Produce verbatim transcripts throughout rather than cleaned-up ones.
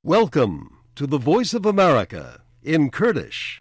Welcome to the Voice of America in Kurdish.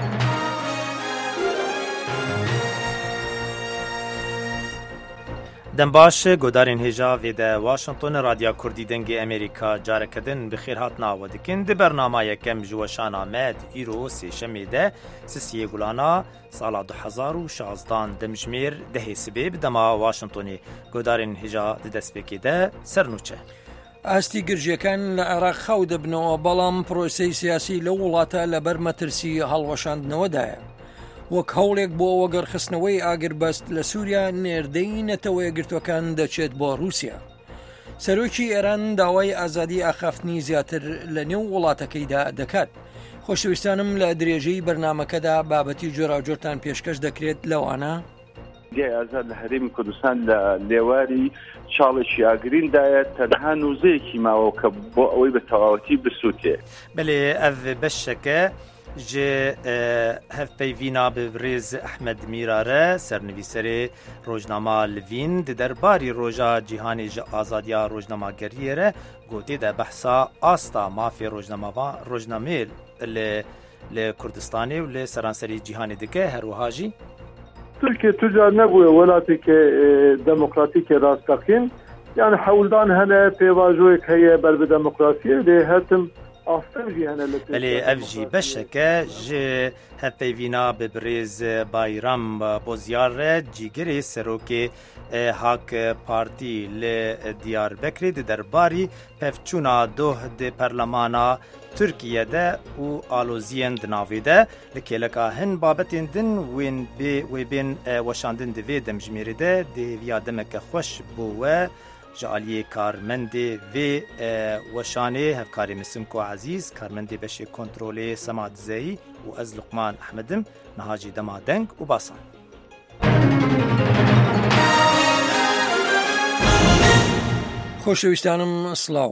دم باش گودارین هجا ویده واشنطن رادیا کردی دنگی امریکا جارکدن بخیر هاتنا و دکن دی برنامه یکم جوشان آمد ایرو سی شمیده سیسی گولانا سالا دو هزار و شازدان دمجمیر دهی سبیب دما واشنطنی گودارین هجا دی دست بکیده سرنوچه ئاستی گرژیەکان لە عێراق خاو دەبنەوە بەڵام پرۆسەی سیاسی لە وڵاتە لەبەر مەترسی هەڵوەشاندنەوەدایە. وەک هەوڵێک بۆ وەگەڕخستنەوەی ئاگربەست لە سووریا نێردەی نەتەوە یەکگرتوەکان دەچێت بۆ رووسیا. سەرۆکی ئێران داوای ئازادی ئاخافتنی زیاتر لە نێو وڵاتەکەیدا دەکات. خۆشەویستانم لە درێژەی بەرنامەکەدا بابەتی جۆراوجۆرتان پێشکەش دەکرێت لەوانە گای ئازاد لە هەرێمی کوردستان لە لێواری چاڵێکی ئاگریندایە تەنها نووزەیەکی ماوە کە بۆ ئەوەی بە تەواوەتی بسووتێ. بەڵێ ئەڤ بەشەکە جێ هەفپەیڤینا ببرێز ئەحمەد میرارە سەرنویسەرێ ڕۆژنامە لڤین دی دەرباری ڕۆژە جیهانی ئازادیا ڕۆژنەماگەریێرە گوتێدا بەحسا ئاستا مافێ ڕۆژنامێ لە کوردستانی و لە سەرانسەری جیهانی دکە هەروەهاژی ترکیه تجار نبوده ولاتی که دموکراتیک راستقین یعنی حولدان هنه پیواجوی که هیه بر به دموکراسیه ده هتم آفتم جی هنه لطفی بله افجی بشکه جه هفیوینا ببریز بایرام بوزیار جیگری سروکی هاک پارتی ل دیار بکری ده درباری پفچونا دوه ده پرلمانا ترکیه'de û aloziyên di navê de li kêleka hin babetên din wên bê wê bên weşandin di vê demjimêrê de dêviya demeke xweş bû we ji aliyê karmendê vê weşanê hevkarê Misimko Ezîz karmendê beşê kontrolê Sema Dizeyî û ez Luqman Ehmedim niha jî dema deng û basan. خۆشەویستانم سڵاو.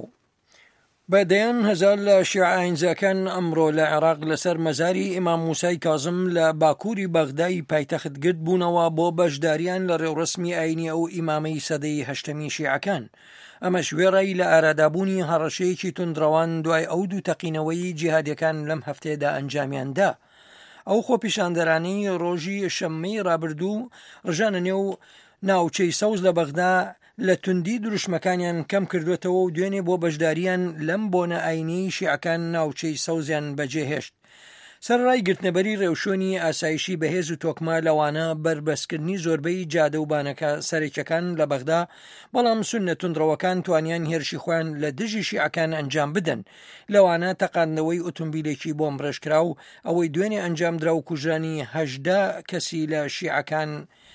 بەدەیان هەزار لە شیعەینزەکان ئەمڕۆ لە عێراق لەسەر مەزاری ئیمام موسای کاظم لە باکووری بەغدای پایتەخت گرت بوونەوە بۆ بەشداریان لە ڕێوڕسمی ئاینی ئەو ئیمامەی سەدەی هەشتەمی شیعەکان. ئەمەش وێڕای لە ئارادابوونی هەڕەشەیەکی توندڕەوان دوای ئەو دوو تەقینەوەی جیهادیەکان لەم هەفتەیەدا ئەنجامیاندا. ئەو خۆپیشاندەرانەی ڕۆژی شەممەی ڕابردوو ڕژانە نێو ناوچەی سەوز لە بەغدا لە توندی دروشمەکانیان کەم کردوێتەوە و دوێنێ بۆ بەشداریان لەم بۆنە ئاینی شیعەکان ناوچەی سەوزیان بەجێهێشت. سەرڕای گرتنەبەری ڕێوشۆنی ئاسایشی بەهێز و تۆکما لەوانە بربەستکردنی زۆربەی جادە و بانەکە سەرێکەکان لە بەغدا بەڵام سونە توندڕەوەکان توانیان هێرشی خۆیان لە دژی شیعەکان ئەنجام بدەن. لەوانە تەقاندنەوەی ئۆتۆمبیلێکی بۆم ڕێژکرا و ئەوەی دوێنێ ئەنجام درا و کوژرانی هەژدە کەسی لە شیعەکان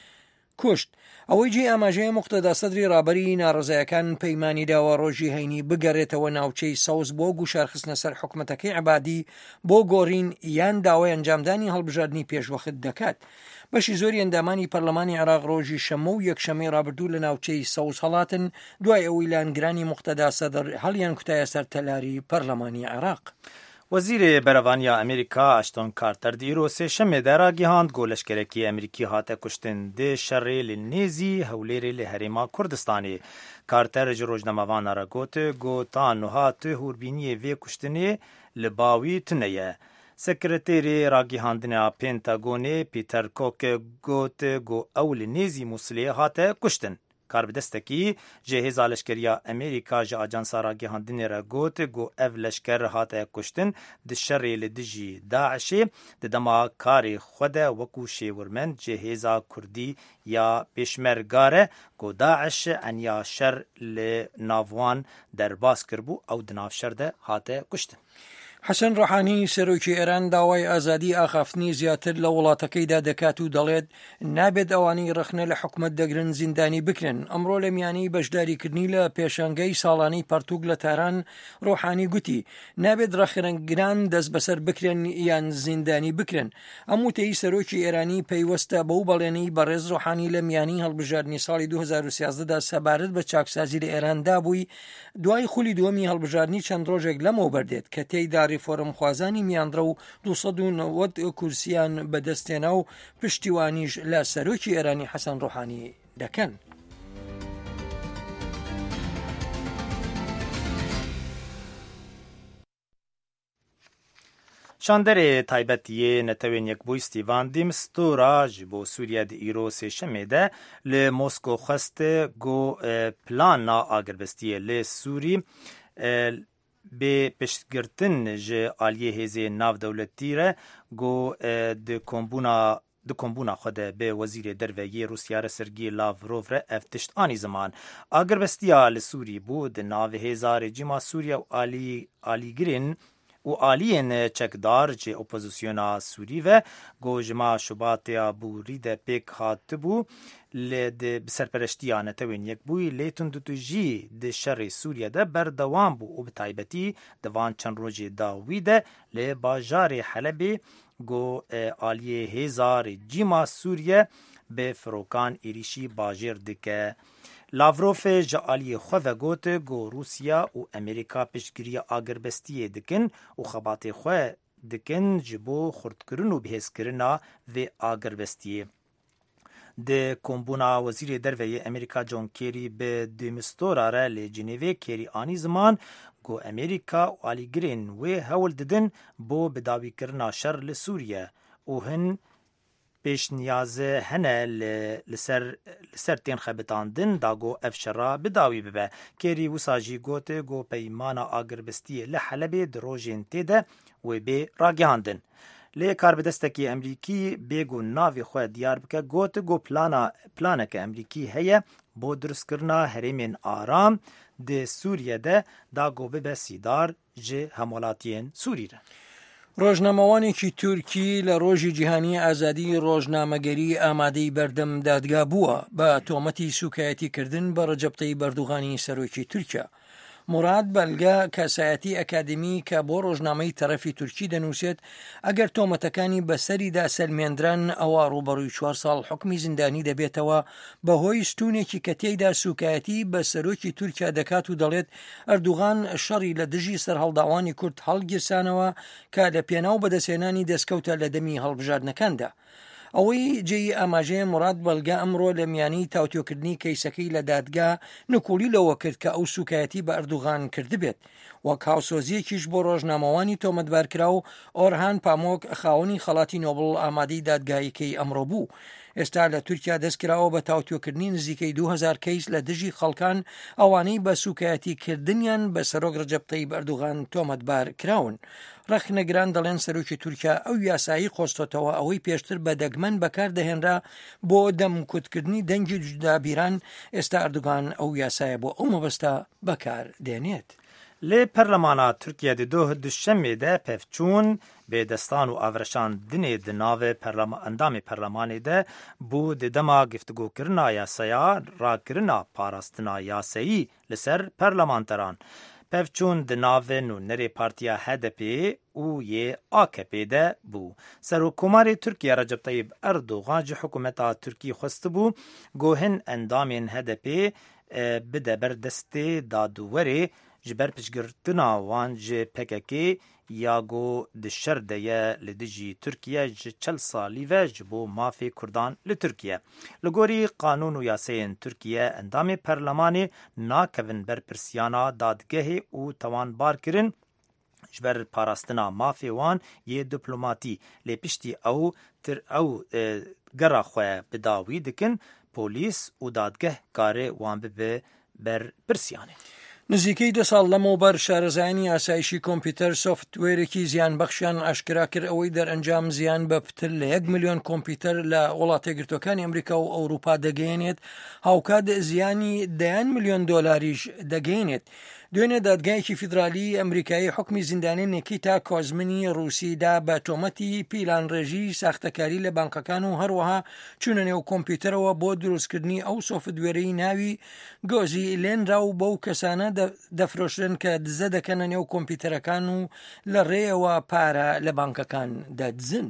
کوشت. ئەوەی جێ ئاماژەیە موقتەدا سەدری ڕابەری ناڕزایەکان پەیمانی داوە ڕۆژی هەینی بگەڕێتەوە ناوچەی سەوز بۆ گوشارخستنە سەر حکومەتەکەی عەبادی بۆ گۆڕین یان داوای ئەنجامدانی هەڵبژاردننی پێشوەخت دەکات. بەشی زۆری ئەندامانی پەرلەمانی عێراق ڕۆژی شەمە و یەکشەمەی ڕابردوو لە ناوچەی سەوز هەڵاتن دوای ئەوەی لانگرانی موقتەدا سەدر هەڵیان کوتایە سەر تەلاری پەرلەمانی عێراق. وزیر برەڤانیا ئەمریکا ئاشتۆن کارتەر دیرۆ سێشەمێدا ڕاگەیاند گۆلەشکێرەکی ئەمریکی هاتە کوشتن دێ شەڕێ لە نێزی هەولێرێ لە هەرێما کوردستانی. کارتەر ji ڕۆژنامەڤانە را got gotan niha tu hûrbîniyê vê kuştinê li bawî tuneye. Sekretêrê ragîhandina Pentagonê Peter Cook got got ew li nêzî Musilê hate kuştin. Karbidestekî ji hêza leşkeriya Amerîka ji ajansa ragîhandinê re got got ev leşker hate kuştin di şerê li dijî Daişê di dema karê xwe de wekû şêwirmend ji hêza Kurdî ya pêşmerga re got Daeş eniya şer li navwan derbas kirbû ew di navşer de hate kuştin. حەسەن ڕۆحانی سەرۆکی ئێران داوای ئازادی ئاخافتنی زیاتر لە وڵاتەکەیدا دەکات و دەڵێت نابێت ئەوانەی ڕخنە لە حکومەت دەگرن زیندانی بکرن. ئەمڕۆ لە میانەی بەشداریکردنی لە پێشەنگەی ساڵانەی پەرتوگ لە تاران ڕۆحانی گوتی نابێت ڕەخنەگران دەست بەسەر بکرێن یان زیندانی بکرن. ئەم وتەی سەرۆکی ئێرانی پەیوەستە بەو بەڵێنەی بەڕێز ڕۆحانی لە میانی هەڵبژاردننی ساڵی دوو هەزار و سیازدەدا سەبارەت بە چاکسازی لە ئێراندا بووی دوای خولی دووەمی هەڵبژاردننی چەند ڕۆژێک لەمەوە بەردێت کە تێیدا ڕیفۆرم خوازانی میاندرە و دووسەد و نەوەد کورسیان بەدەستێنا و پشتیوانیش لە سەرۆکی ئێرانی حەسەن ڕۆحانی دەکەن. شاندر تایبتیه نتوین یک بوی ستیوان دیمستورا جبو سوریه دی ایرو سه شمه ده ل موسکو خست گو پلان نا آگربستیه ل سوری به پشتگرتن جه آلیه هزه ناو دولتی ره گو ده کمبونا د کومبونا خود به وزیر درویه روسیا سرگی لاوروف ره افتشت آنی زمان آگربستیا لسوری بود ناو هزار جیما سوریا و آلی آلیگرین و آلین چکدار جه اپوزیسیونا سوری و گوجما شباتیا بوری ده پیک هات بو لد بسرپرشتیا نتوین یک بوی لیتون دو جی ده شر سوریا ده بردوام بو و بتایبتی دوان چند روژی داوی ده لی باجار حلبی گو آلیه هزار جیما سوریه به فروکان ایریشی باجر دکه لاوروف جا آلیه خواه گوت گو روسیا و امریکا پشگیری آگربستیه دکن و خبات خواه دکن جبو خردکرن و بهزکرنا و آگربستیه. د کومبونا وزیر درویه امریکا جون کیری به دیمستورا را لی جنیوه کیری آنی زمان گو امریکا و آلیگرین و هول ددن بو بداوی کرنا شر لسوریه و هن پیش نیازه هنه لسر لسر تین خبتاندن دا گو افشرا بداوی ببه کیری وساجی گوته گو پیمانا آگربستی لحلبه دروژین تیده و بی راگیاندن لی کاربدستکی امریکی بیگو ناوی خواه دیار بکه گوت گو پلانا پلانک امریکی هیه بو درست کرنا هریمین آرام ده سوریه ده دا گو ببه سیدار جه همولاتین سوری ده. ڕۆژنامەوانێکی تورکی لە ڕۆژی جیهانی ئازادی ڕۆژنامەگەری ئامادەی بەردەم دادگا بووە بە تۆمەتی سوکایەتیکردن بە ڕەجەب تەیب ئەردوغانی سەرۆکی تورکیا. مراد بەلگا کەسایەتی ئەکادمی کە بۆ ڕۆژنامەی تەرەفی تورکی دەنووسێت ئەگەر تۆمەتەکانی بەسەریدا سەلمێنران ئەوە ڕوبەڕووی چوار ساڵ حکمی زیندانی دەبێتەوە بەهۆی ستونێکی کە تێیدا سوکایەتی بە سەرۆکی تورکیا دەکات و دەڵێت ئەردوغان شەڕی لە دژی سەر هەڵداوانی کورد هەڵگیرسانەوە کە لە پێناو بەدەسێنانی دەستکەوتە لە دەمی هەڵبژاردنەکاندا. ئەوەی جێی ئاماژەیە مراد بەلگا ئەمڕۆ لە میانی تاوتۆکردنی کەیسەکەی لە دادگا نکولی لەوە کرد کە ئەو سوکایەتی بە ئەردوغان کردبێت وەک هاوسۆزیەکیش بۆ ڕۆژنامەوانی تۆمەتبارکرا و ئۆرهان پامۆک خاوەنی خەڵاتی نۆبڵ ئامادەی دادگایەکەی ئەمڕۆ بوو. ئێستا لە تورکیا دەستکراوە بە تاوتۆکردنی نزیکەی دوو هەزار کەیس لە دژی خەڵکان ئەوانەی بە سوکایەتیکردنیان بە سەرۆک ڕەجەب تەیب ئەردوغان تۆمەتبار کراون. ڕەخنەگران دەڵێن سەرۆکی تورکیا ئەو یاسایی خۆستۆتەوە ئەوەی پێشتر بە دەگمەن بەکاردەهێنرا بۆ دەمکوتکردنی دەنگی جودابیران ئێستا ئەردوغان ئەو یاسایە بۆ ئەو مەبەستە بەکار دێنێت. لی پرلمانا ترکیه دی دو دوشنبه ده پفچون به دستان و آورشان دنی د ناو پرلمان اندام پرلمان ده بو د دما گفتگو کرنا یاسایا را کرنا پاراستنا یاسایی لسر پرلمانتران پفچون د ناو نو نری پارتیا هدپی او یه آکپی ده بو. سروکومار ترکیه رجب طیب اردوغان جه حکومتا ترکی خست بو گوهن اندامین هدپی بده بردستی دادووری جبر پشگرتنا وان جه پککی یاگو دشر دیه لدجی ترکیه جه چل سالی و جبو مافی کردان لترکیه. لگوری قانون و یاسین ترکیه اندام پرلمانی ناکوین بر پرسیانا دادگه او توان بار کرن جبر پاراستنا مافی وان یه دیپلوماتی لی پشتی او تر او گره خواه بداوی دکن پولیس و دادگه کاره وان به بر پرسیانه. نزیکەی دە ساڵ لەمەوبەر شارەزایانی ئاسایشی کۆمپیوتەر سۆفتوێرێکی زیان بەخشیان ئاشکرا کرد ئەوەی دەرئەنجام زیان بە پتر لە یەک ملیۆن کۆمپیوتەر لە وڵاتە یەکگرتووەکانی ئەمریکا و ئەوروپا دەگەیەنێت هاوکات زیانی دەیان ملیۆن دۆلاریش دەگەیەنێت. دوێنێ دادگایەکی فیدرالی ئەمریکایی حکمی زیندانی نیکیتا کۆزمنی رووسیدا بە تۆمەتی پیلانڕێژی ساختەکاری لە بانکەکان و هەروەها چوونە نێو کۆمپیوتەرەوە بۆ دروستکردنی ئەو سۆفتوێرەی ناوی گۆزی لێنرا و بەو کەسانە دەفرۆشرن کە دزە دەکەنە نێو کۆمپیوتەرەکان و لە ڕێەوە پارە لە بانکەکان دەدزن.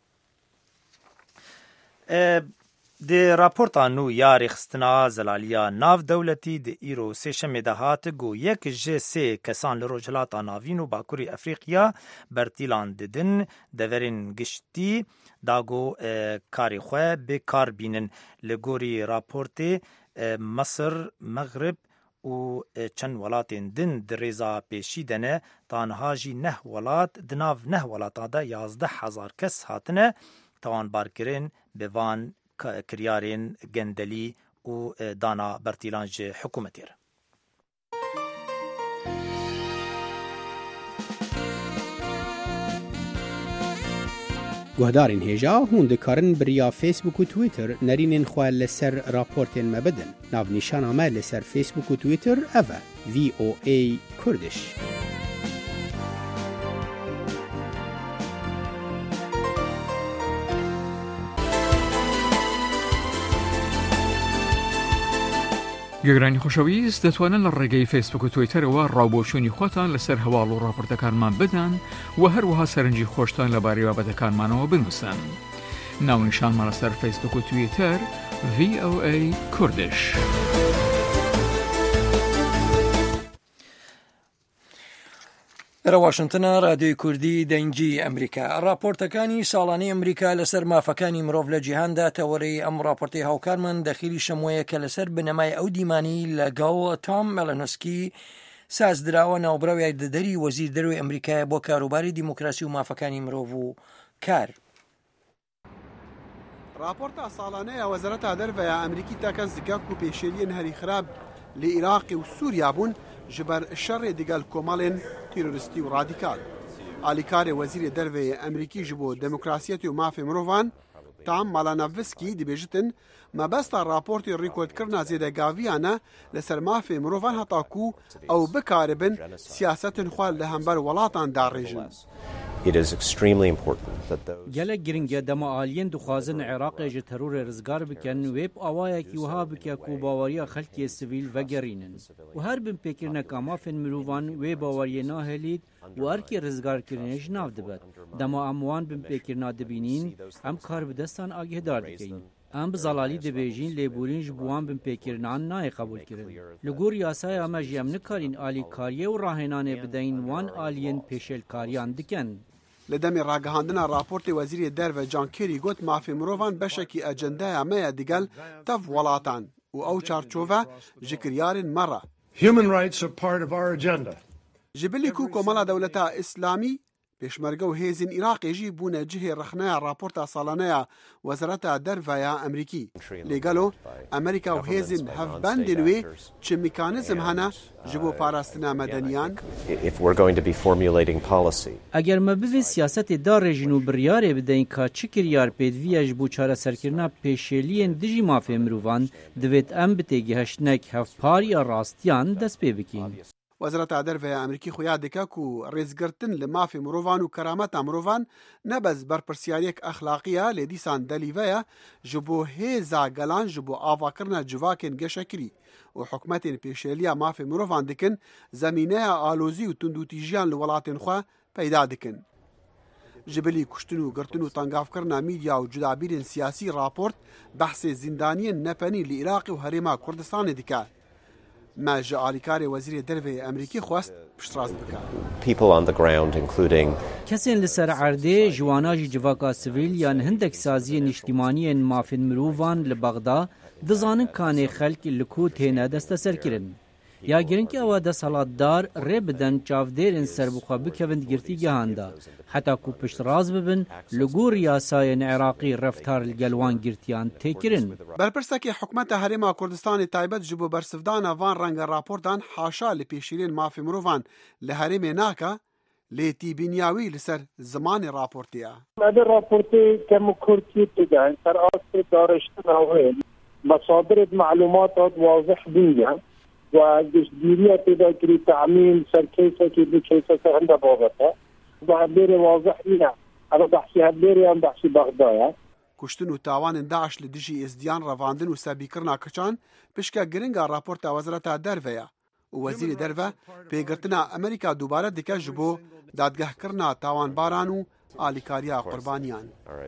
د راپورتا نو یاری خستنا زلالیا ناو دولتی د ایرو سه شمه ده هات گو یک ج سه کسان لروجلاتا ناوین و باکوری افریقیا برتیلان ددن دورین گشتی داگو کاری خواه به کار بینن لگوری راپورت مصر مغرب و چند ولاتین دن درێزا پێشی دەنێ تانها jî neh welat di nav neh welatan de yazdeh hezar kes hatine tawanbarkirin bi van kiryarên gendelî û dana bertîlan ji hikûmetê re. Guhdarên hêja hûn dikarin biriya Facebook û Twitter nerînên xwe li ser raportên me bidin. Navnîşana me li ser Facebook û Twitter ev e V O A Kurdish. گەگرانی خۆشەویست دەتوانن لە ڕێگەی فیسبوک و تویتەرەوە ڕاوبۆچوونی خۆتان لەسەر هەواڵ و ڕاپۆرتەکانمان بدەن و هەروەها سەرنجی خۆشتان لەبارەی بابەتەکانمانەوە بنووسن. ناونیشانمان لەسەر فیسبوک و تویتەر V O A Kurdish. لە واشنگتنە رادیۆی کوردی دەنگی ئەمریکا. راپۆرتەکانی ساڵانەی ئەمریکا لەسەر مافەکانی مرۆڤ لە جیهاندا تەوەرەی ئەم راپۆرتی هاوکارمان دەخیلی شەموەیە کە لەسەر بنەمای ئەو دیمانی لەگەڵ تام مەلەنۆسکی سازدراوە ناوبراو یاردەدەری وەزیر دەرۆی ئەمریکایە بۆ کاروباری دیموکراسی و مافەکانی مرۆڤ و کار. راپۆرتا ساڵانەیە وەزارەتا دەرەوەیە ئەمریکی تاکە زگاک و پێشێلیên هەری خراپ لە عێراقی و سووریا بوون ji ber şerê digel komalên teroristî û radîkal. Alîkarê wezîrê derveyê Emerîkî ji bo demokrasiyetê û mafê mirovan Tam Malanavskî dibêjitin mebesta raportê rêkordkirina zêdegaviyan e li ser mafê mirovan heta ku ew bikaribin siyasetên xwe li hember welatan darêjin. It is extremely important that those gelek giringe dema aliyên dixwazin Iraqê ji terorê rizgar bikin wê awayekî wiha bike ku bawariya xelkê sivîl vegerînin û her bin pêkirneka mafên mirovan wê bawariyê nahêlît û erkê rizgarkirinê ji nav dibet. Dema em wan bin pêkirina dibînin em kar bi destan agîhdar dikin. Em bi zalalî dibêjin lêborîn ji bo wan bin pêkirinan nayê qebûlkirin. Li gor yasaya me jî em nikarîn alîkariyê û rahênanê bideyin wan aliyên pêşêlkariyan dikin. Li demê ragihandina raportê wezîrê derve John Kerry got mafê mirovan beşekî ecendeya me ye digel tev welatan û ew çarçove ji kiryarên me re. Human rights are part of our agenda. Ji bilî ku Komala Dewleta İslamî pêşmerge û hêzên Iraqê jî bûne cihê rexneya raporta salaneya Wezareta Derveya Emerîkî. Lêgelo Amerîka û hêzên hevbendên wê çi mekanîzm hene ji bo parastina medeniyan? If we're going to be formulating policy. Eger me bivê siyasetê darêjin û biryarê bideyin ka çi kiryar pêdiviya ji bo çareserkirina pêşêliyên dijî mafê mirovan divêt em bi têgihiştinek hevpariya rastiyan dest pê bikin. Wezareta Derveya Emerîkî xuya dike ku rêzgirtin li mafê mirovan û kerameta mirovan nebez berpirsyariyek exlaqî ye lê dîsan delîve ye ji bo hêza gelan ji bo avakirina civakên geşekirî û hikûmetên pêşêliya mafê mirovan dikin zemîneya alozî û tundûtîjiyan li welatên xwe peyda dikin. Ji bilî kuştin û girtin û tengavkirina mîdya û cudabîrên siyasî raport behsê zindaniyên nepenî li Iraqê û Herêma Kurdistanê dike. Me ji alîkarê wezîrê derveyê Emerîkî xwest piştrast bike. People on the ground including kesên li ser erdê ji wana jî civaka sivîl yan hindek saziyên niştimaniyên mafên mirovan li Bexda dizanin kanê xelk li ku têne desteserkirin. Ya girinki ew desthilatdar rê bidin çavdêrên serbixwe bikevin girtîgehan de heta ku piştrast bibin li gor yasayên Iraqî reftar li gel wan girtiyan têkirin. Berpirsekê hikûmeta Herêma Kurdistanê taybet ji bo bersivdana van renga raportan haşa li pêşîlên mafê mirovan li herêmê nake lê tîbîniya wî li ser zimanê raportê ye. Ev raportê kem û Kurtî dige ser astê dariştina wê mesadirê malûmata wazih bûye و گشتگیری پیدا کردی تعمیم سرکیسه که دو کیسه که هنده بابته و هبیر واضح اینه اما بحثی هبیری هم بحثی بغدایه کشتن و تاوان داعش لدیجی ازدیان رواندن و سبیکرنا کچان پشکا گرنگا راپورتا وزارتا دروه و وزیر دروه پیگرتنا امریکا دوباره دیکه جبو دادگاه کرنا تاوان باران و آلیکاریا قربانیان.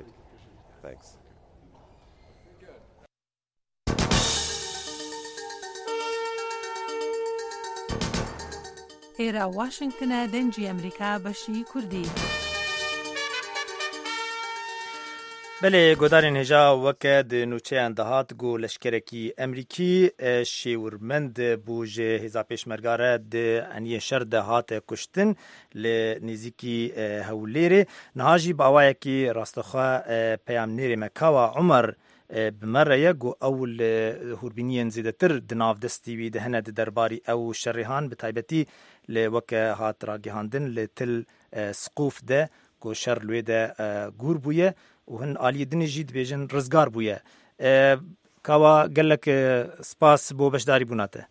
ئێرە واشنگتنە دەنگی ئەمریکا بەشی کوردی. بله گودارین هجا وکه د نوچه اندهات گو لشکرکی امریکی شیورمند بوجه هزا پیشمرگاره د انیه شر دهات کشتن لنزیکی هولیره نهاجی باوایه کی راستخواه پیام نیره مکاوا عمر بمره یگو اول هوربینین زیده تر دناف دستیوی دهنه ده درباری او شرحان بتایبتی لوکه هات راگیهاندن لتل سقوف ده گو شر لوی ده گور بویه و هن آلی دنی جید بیجن رزگار بویه کاوا گلک سپاس بو بشداری بوناته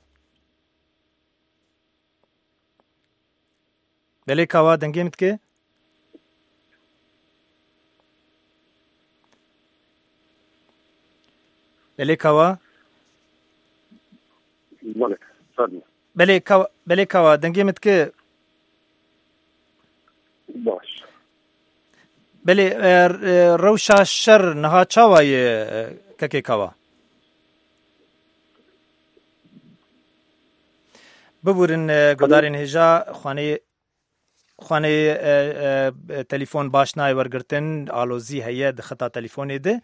بله کاوا دنگی مت که بله کاوا بله کاوا بله کاوا دنگی مت که باش بله روشا شر نها چاوای ککی کوا ببورن گدارین هجا خانه خانه تلفن باش نای ورگرتن آلوزی هیه د خطا تلفونی ده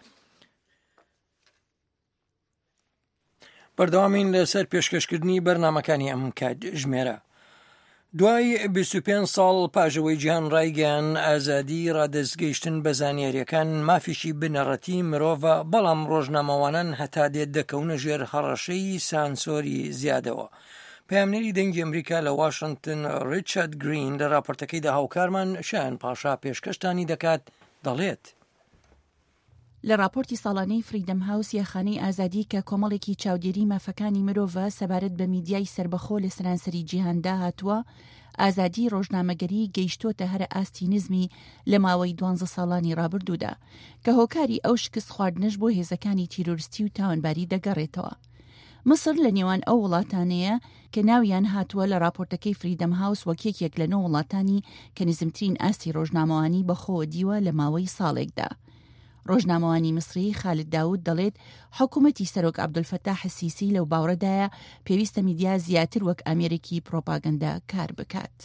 بەردەوامین لەسەر پێشکەشکردنی بەرنامەکانی ئەم کات ژمێرە. دوای بیست و پێنج ساڵ پاژەوەی جیهان ڕایگەیان ئازادی ڕادەستگەیشتن بە زانیاریەکان مافیشی بنەڕەتی مرۆڤە، بەڵام ڕۆژنامەوانان هەتا دێت دەکەونە ژێر هەڕەشەی سانسۆری زیادەوە. پەیامنێری دەنگی ئەمریکا لە واشنگتن ریچارد گرین لە راپۆرتەکەیدا هاوکارمان شایان پاشا پێشکەشتانی دەکات، دەڵێت لە راپۆرتی ساڵانەی فریدەم هاوس یاخانەی ئازادی کە کۆمەڵێکی چاودێری مافەکانی مرۆڤە سەبارەت بە میدیای سربەخۆ لە سەرانسەری جیهاندا هاتووە، ئازادی ڕۆژنامەگەری گەیشتۆتە هەرە ئاستی نزمی لە ماوەی دوانزە ساڵانی ڕابردوودا کە هۆکاری ئەو شکست خواردنش بۆ هێزەکانی تیرۆریستی و تاوانباری دەگەڕێتەوە. مصر لە نێوان ئەو وڵاتانەیە کە ناویان هاتووە لە راپۆرتەکەی فریدەم هاوس وەک یەکێک لە نۆ وڵاتانی کە نزمترین ئاستی ڕۆژنامەوانی بەخۆوە دیوە لە ماوەی ساڵێکدا. ڕۆژنامەوانی مصری خالد داود دەڵێت حکوومەتی سەرۆک عەبدولفەتاح السیسی لەو باوەڕەدایە پێویستە میدیا زیاتر وەک ئامێرێکی پرۆپاگەندا کار بکات.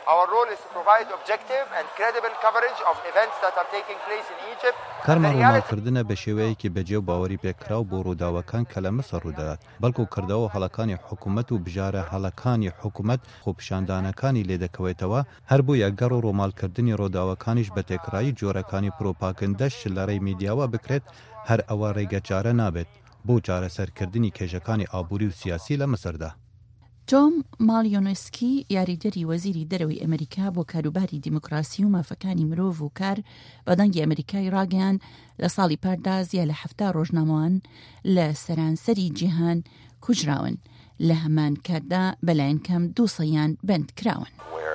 کارمان ڕووناکردنە بە شێوەیەکی بەجێ و باوەری پێکراو بۆ ڕووداوەکان کە لە مەسەر ڕوودەدات، بەڵکو کردەوە هەڵەکانی حکوومەت و بژارە هەڵەکانی حکوومەت خۆپیشاندانەکانی لێدەکەوێتەوە، هەر بۆیە گەڕ و ڕۆمالکردنی ڕۆداوەکانیش بە تێکڕایی جۆرەکانی پرۆپاگەندەش لەڕێی میدیاوە بکرێت، هەر ئەوە ڕێگەچارە نابێت بۆ چارەسەرکردنی کێژەکانی ئابووری و سیاسی لە مەسەردا. تۆم مالیۆنسکی یاریدەری وەزیری دەرەوەی ئەمریکا بۆ کاروباری دیموکراسی و مافەکانی مرۆڤ و کار بە دەنگی ئەمریکای ڕاگەیان لە ساڵی پاردا زیاد لە هەفتا ڕۆژنامەوان لە سەرانسەری جیهان کوژراون، لە هەمان کاتدا بەلایەن کەم دوو سەیان بەند کراون.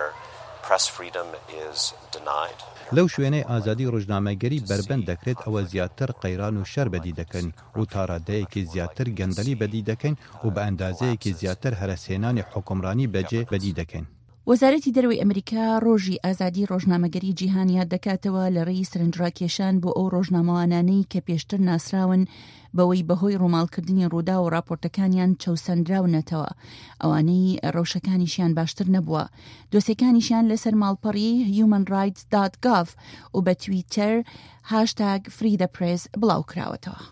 لەو شوێنەی ئازادی ڕۆژنامەگەری بربەند دەکرێت ئەوە زیاتر قەیران و شەر بەدی دەکەن و تا ڕادەیەکی زیاتر گەندەلی بەدی دەکەن و بە ئەندازەیەکی زیاتر هەرەسێنانی حکومڕانی بەجێ بەدی دەکەن. وەزارەتی دەرەوەی ئەمریکا ڕۆژی ئازادی ڕۆژنامەگەری جیهانیان دەکاتەوە لە ڕێی سەرنجڕاکێشان بۆ ئەو ڕۆژنامەوانانەی کە پێشتر ناسراون بەوەی بەهۆی ڕۆماڵکردنی ڕوودا و راپۆرتەکانیان چەوسەندراونەتەوە، ئەوانەی ڕەوشەکانیشیان باشتر نەبووە، دۆسیەکانیشیان لەسەر ماڵپەڕی هیومن رایتس دات گاڤ و بە تویتەر هاشتاگ فری دە پرێس بڵاو کراوەتەوە.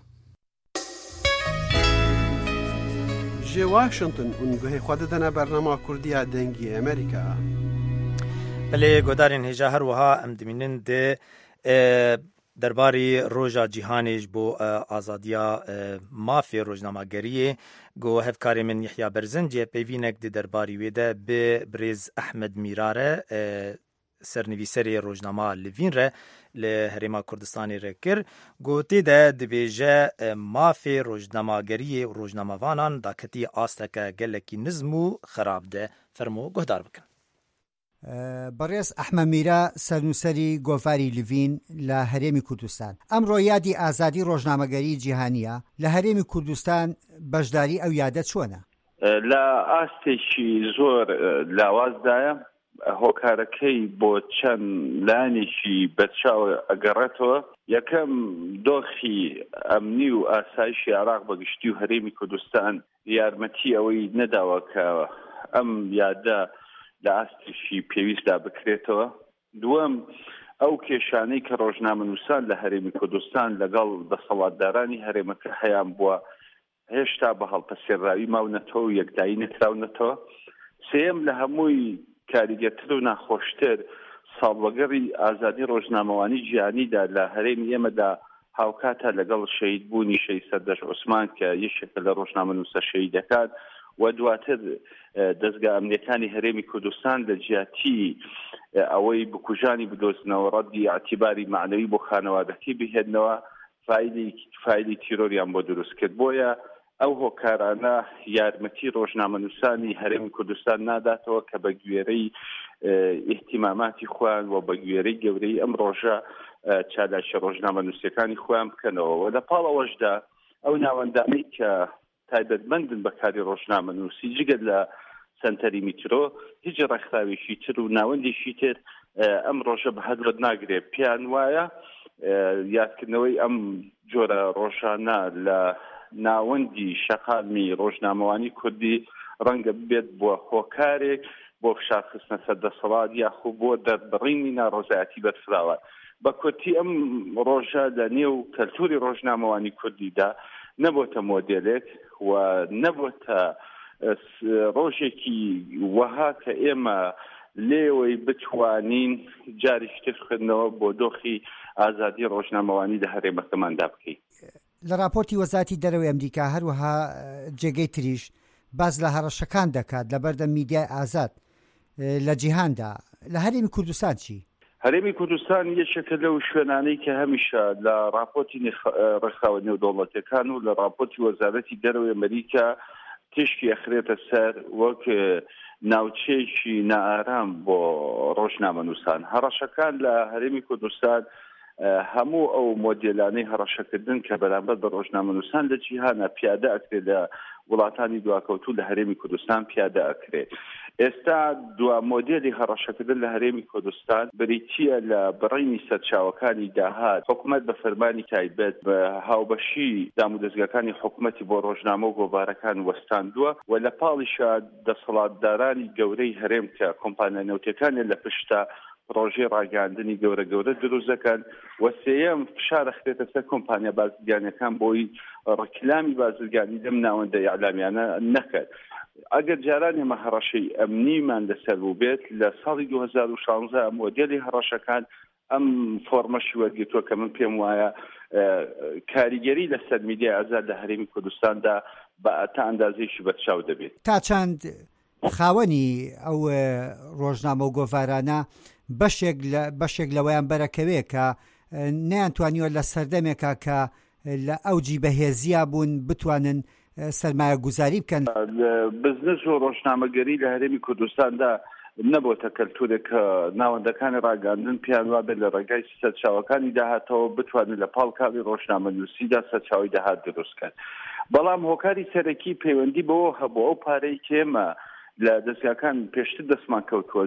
جێ واشنگتن ئونگوهەی خوا دەدەنە بەرنامە کوردیە دەنگی ئەمریکا. بەلێ گۆدارین هێژا هەروەها ئەم دمینن دێ دەرباری ڕۆژا جیهانیش بۆ ئازادیا مافی ڕۆژنامەگەریە گۆ هەفکاری من یحیا بەرزنجێ پەیوینێک دێ دەرباری وێدە بێ برێز ئەحمەد میرارە سەرنویسەری ڕۆژنامە لڤینرە لە هەرێما کوردستانی ڕێکرد گوتێدا دەبێژە مافێ ڕۆژنامەگەریە و ڕۆژنامەوانان داکەتی ئاستەکە گەلێکی نزم و خراپدە فەرمۆ گۆدار بکەن. بەڕێز ئەحمەد میرە سەرنووسەری گۆڤاری لڤین لە هەرێمی کوردستان ئەمڕۆ یادی ئازادی ڕۆژنامەگەری جیهانیە لە هەرێمی کوردستان بەشداری ئەو یادە چۆنە؟ لە ئاستێکی زۆر لاوازدایە هۆکارەکەی بۆ چەند لایەنێکی بەرچاو ئەگەڕێتەوە. یەکەم دۆخی ئەمنی و ئاسایشی عێراق بەگشتی و هەرێمی کوردستان یارمەتی ئەوەی نەداوە کە ئەم یادە لە ئاستێکی پێویستدا بکرێتەوە. دووەم ئەو کێشانەی کە ڕۆژنامەنووسان لە هەرێمی کوردستان لەگەڵ دەسەڵاتدارانی هەرێمەکە هەیان بووە هێشتا بە هەڵپەسێڕاوی ماونەتەوە و یەکدایی نەکراونەتەوە. سێم لە هەمووی کاریگەرتر و ناخۆشتر ساڵوەگەڕی ئازادی ڕۆژنامەوانی جیهانیدا لە هەرێمی ئێمەدا هاوکاتە لەگەڵ شەهید بوونی شەهید سەردەش عوسمان کە یەکێکە لە ڕۆژنامەنووسە شەهیدەکان و دواتر دەستگا ئەمنیەکانی هەرێمی کوردستان لە جیاتی ئەوەی بکوژانی بدۆزنەوە ڕەدی ئاعتیباری معنەوی بۆ خانەوادەکەی بهێننەوە فایلی تیرۆریان بۆ دروست کرد. بۆیە ئەو هۆکارانە یارمەتی ڕۆژنامەنووسانی هەرێمی کوردستان ناداتەوە کە بە گوێرەی ئیحتیماماتی خۆیان و بە گوێرەی گەورەی ئەم ڕۆژە چالاشە ڕۆژنامەنووسەکانی خۆیان بکەنەوە و لە پاڵەوەشدا ئەو ناوەندانەی کە تایبەتمەندن بەکاری ڕۆژنامەنووسی جگەر لە سنتەری میترۆ هیچ ڕێکخراوێکی تر و ناوەندێکی تر ئەم ڕۆژە بە هەدرۆت ناگرێت. پیان وایە یادکردنەوەی ئەم جۆرە ڕۆژانە لە ناوەندی شەقامی ڕۆژنامەوانی کوردی ڕەنگە بێت بۆ هۆکارێک بۆ فشارخستنە سەردەسەڵات یاخوو بۆ دەربڕینی ناڕۆزایەتی بەرفراوە. بە کورتی ئەم ڕۆژە لە نێو کەلتوری ڕۆژنامەوانی کوردیدا نەبووتە مۆدێلێک و نەبووتە ڕۆژێکی وەها کە ئێمە لێوەی بتوانین جاری شتێخکردنەوە بۆ دۆخی ئازادی ڕۆژنامەوانی لە هەرێمەکەماندا بکەین. لە راپۆرتی وەزارەتی دەرەوەی ئەمریکا هەروەها جێگەی تریش باز لە هەڕەشەکان دەکات لەبەردە میدیای ئازاد لە جیهاندا. لە هەرێمی کوردستان چی؟ هەرێمی کوردستان یەکێکە لەو شوێنانەی کە هەمیشە لە راپۆرتی ڕێکخراوە نێودەوڵەتیەکان و لە راپۆرتی وەزارەتی دەرەوەی ئەمریکا تشکی ئەخرێتە سەر وەک ناوچەیەکی نائارام بۆ ڕۆژنامەنووسان. هەڕەشەکان لە هەرێمی کوردستان هەموو ئەو مۆدێلانەی هەڕەشەکردن کە بەرامبەر بە ڕۆژنامەنووسان لە جیهانە پیادە ئەکرێت لە وڵاتانی دواکەوتوو لە هەرێمی کوردستان پیادە ئەکرێت. ئێستا دوا مۆدێلی هەڕەشەکردن لە هەرێمی کوردستان بریتیە لە بڕینی سەرچاوەکانی داهات حکوومەت بە فەرمانی تایبەت بە هاوبەشی دام و دەستگاکانی حکوومەتی بۆ ڕۆژنامە و گۆڤارەکان وەستاندووە و لە پاڵیشە دەسەڵاتدارانی گەورەی هەرێم کە کۆمپانیا نەوتەکانیان لە پشتە ڕۆژەی ڕاگەاندنی گەورە گەورە دروستەکەن و سێەم فشارە خرێتە سەر کۆمپانیا بازرگانیەکان بۆی ڕەکلامی بازرگانی لەم ناوەندە ئیعلامیانە نەکرد. ئەگەر جاران ئێمە هەڕەشەی ئەمنیمان لەسەر بوو بێت لە ساڵی دوو هەزار و شانزە مۆدێلی هەڕەشەکان ئەم فۆرمەشی وەرگرتووە کە من پێم وایە کاریگەری لەسەر میدیای ئازاد لە هەرێمی کوردستاندا بە تا ئەندازەیەکی بەرچاو دەبێت. تا چەند خاوەنی ئەو ڕۆژنامە و گۆڤارانە بەشێک لەوەیان بەرەکەوێ کە نەیانتوانیوە لە سەردەمێکە کە لە ئەوجی بەهێزیە بوون بتوانن سەرمایە گوزاری بکەن. بزنس و ڕۆژنامەگەری لە هەرێمی کوردستاندا نەبووتە کەلتورێک کە ناوەندەکانی ڕاگەاندن پیان وابێت لە ڕێگای سەرچاوەکانی داهاتەوە بتوانن لە پاڵکاوی ڕۆژنامەنووسیدا سەرچاوی داهات دروستکەن. بەڵام هۆکاری سەرەکی پەیوەندی بەوە هەبوو ئەو پارەی کێمە لە دەستگاکان پێشتر دەستمان کەوتووە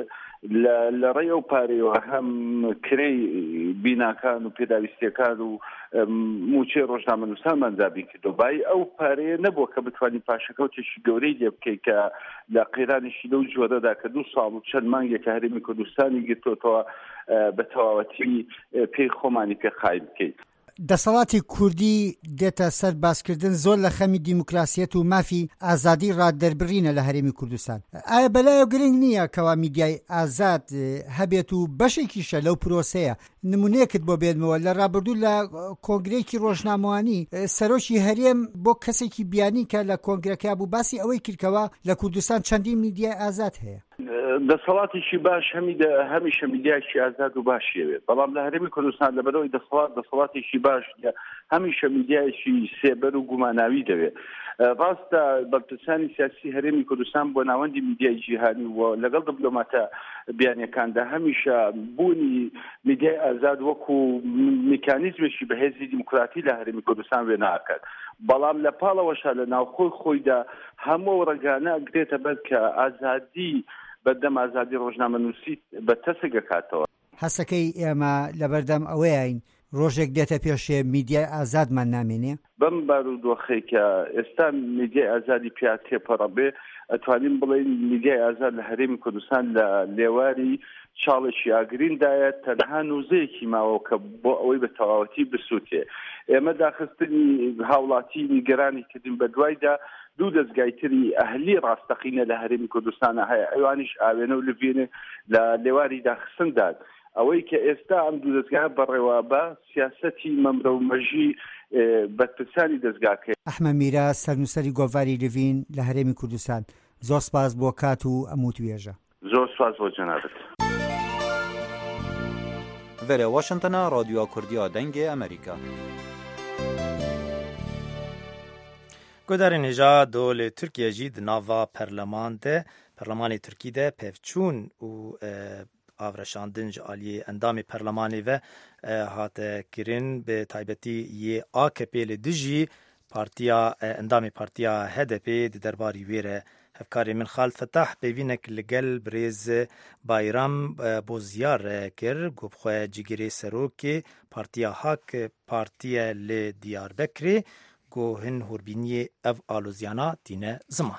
لە ڕێی ئەو پارەیەوە هەم کرێی بیناکان و پێداویستیەکان و موچەی ڕۆژنامەنووسانمان دابین کردو بای ئەو پارەیە نەبووە کە بتوانین پاشەکەوتێکی گەورەی لێ بکەیت کە لە قەیرانێکی لەو جۆرەدا کە دوو ساڵ و چەند مانگێک کە هەرێمی کوردستانی گرتوتەوە بە تەواوەتی پێی خۆمانی پێ قایل بکەیت. دەسەڵاتی کوردی دێتە سەر باسکردن زۆر لە خەمی دیموکراسیەت و مافی ئازادی ڕاددەربڕینە لە هەرێمی کوردستان. ئایا بەلایە گرنگ نییە کەوا میدیای ئازاد هەبێت و بەشێکیشە لەو پرۆسەیە نمونەیەکت بۆ بێنمەوە لە ڕابردوو لە کۆنگرەیەکی ڕۆژنامەوانی سەرۆکی هەرێم بۆ کەسێکی بیانی کە لە کۆنگرەکە بوو باسی ئەوەی کردکەوە لە کوردستان چەندین میدیای ئازاد هەیە. دەسەڵاتێکی باش هەمیشە میدیایکی ئازاد و باشیەوێت بەڵام لە هەرێمی کوردستان لەبەرەوەی دەسەڵات دەسەڵاتێکی باش هەمیشە میدیایکی سێبەر و گوماناوی دەوێت. ڕاستە بەرپرسانی سیاسی هەرێمی کوردستان بۆ ناوەندی میدیای جیهانی و لەگەڵ دیپلۆماتە بیانیەکاندا هەمیشە بوونی میدیای ئازاد وەکو میکانیزمێکی بەهێزی دیموکراتی لە هەرێمی کوردستان وێ ناکات. بەڵام لە پاڵەوەشە لە ناوخۆی خۆیدا هەموو ڕێگانە ئەگرێتە بەر کە ئازادی بەردەم ئازادی ڕۆژنامەنووسی بە تەسەگەکاتەوە. هەسەکەی ئێمە لەبەردەم ئەوەیین ڕۆژێک دێتە پێشێ میدیای ئازادمان نامێنێ بەم بارودۆخەی کە ئێستا میدیای ئازادی پیا تێپەڕە بێ ئەتوانین بڵێن میدیای ئازاد لە هەرێمی کوردستان لە لێواری چاڵێکی ئاگریندایە تەنها نوزەیەکی ماوە کە بۆ ئەوەی بە تەواوەتی بسووتێ. ئێمە داخستنی هاوڵاتی نیگەرانی کردین بە دوایدا دوو دەستگای تری ئەهلی ڕاستەقینە لە هەرێمی کوردستانە هەیە، ئەوانیش ئاوێنە و لڤێنە لە لێواری داخستندان. ئەوەی کە ئێستا ئەم دوو دەستگا بەڕێوە بە سیاسەتی مەمرە و مەژی بەدپرسانی دەستگاکە. ئەحمەد میرا سەرنووسەری گۆڤاری لڤین لە هەرێمی کوردستان، زۆر سپاس بۆ کات و ئەموو توێژە. زۆر سپاس بۆ جەنابەت. Vere Washington'a Radyoya Kurdiya Dengê Amerîka. Gudarên hêja dolê Tirkiye jî di nava Perleman de Perlemanê Tirkî de pevçûn û avreşandin ji aliyê endamê Perlemanê ve hate kirin bi taybetî yê A K P li dijî partiya endamê partiya H D P di derbarî wê re hevkarê min Xalid Fetah peyvînek li gel birêz Bayram Bozyar kir, gotxwe cigirê serokê partiya Hak partiye li Diyarbekirê gohin horbîniyê ev alozyana tîne ziman.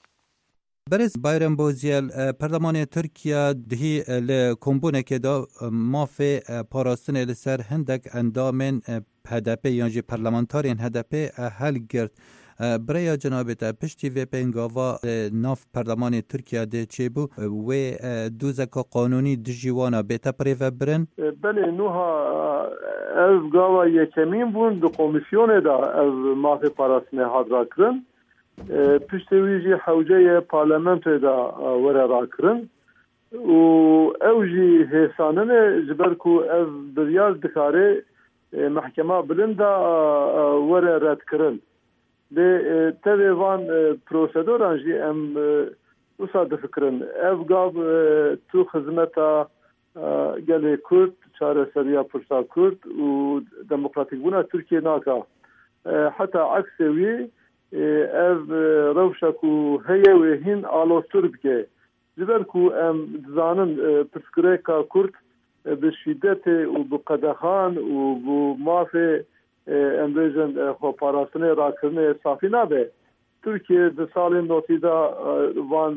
Berez Bayram Bozyal Perlemanê Tirkiye dihî li kombûnekê da mafê parastinê li ser hindek endamên H D P yan jî parlamentarên H D P helgirt. Birêya cenabê te piştî vê pêngava nav Perlemanê Tirkiye de çêbû wê dûzeka qanûnî dijî wana bête pirêve birin? Belê nûha ev gava yekemîn bûn di komisyonê da ev mafê parastinê hat rakirin. Piştî wî jî hewceyê parlamentoyê da were rakirin û ew jî hêsanine ji ber ku ev biryar dikare mehkema bilind da were redkirin. Lê tevê van prosedoran jî em wisa difikirin. Ev gav tu xizmeta gelê Kurd, çareseriya pirsa Kurd û demokratîkbûna Tirkiye naka. Heta eksê wî ev rewşa ku heye wê hîn alostur bike. Ji ber ku em dizanin pirsgirêka Kurd bi şîddetê û bi qedexan û bi mafê em bêjin xweparastinê rakirinê safî nabe. Tirkiye di salên notî da van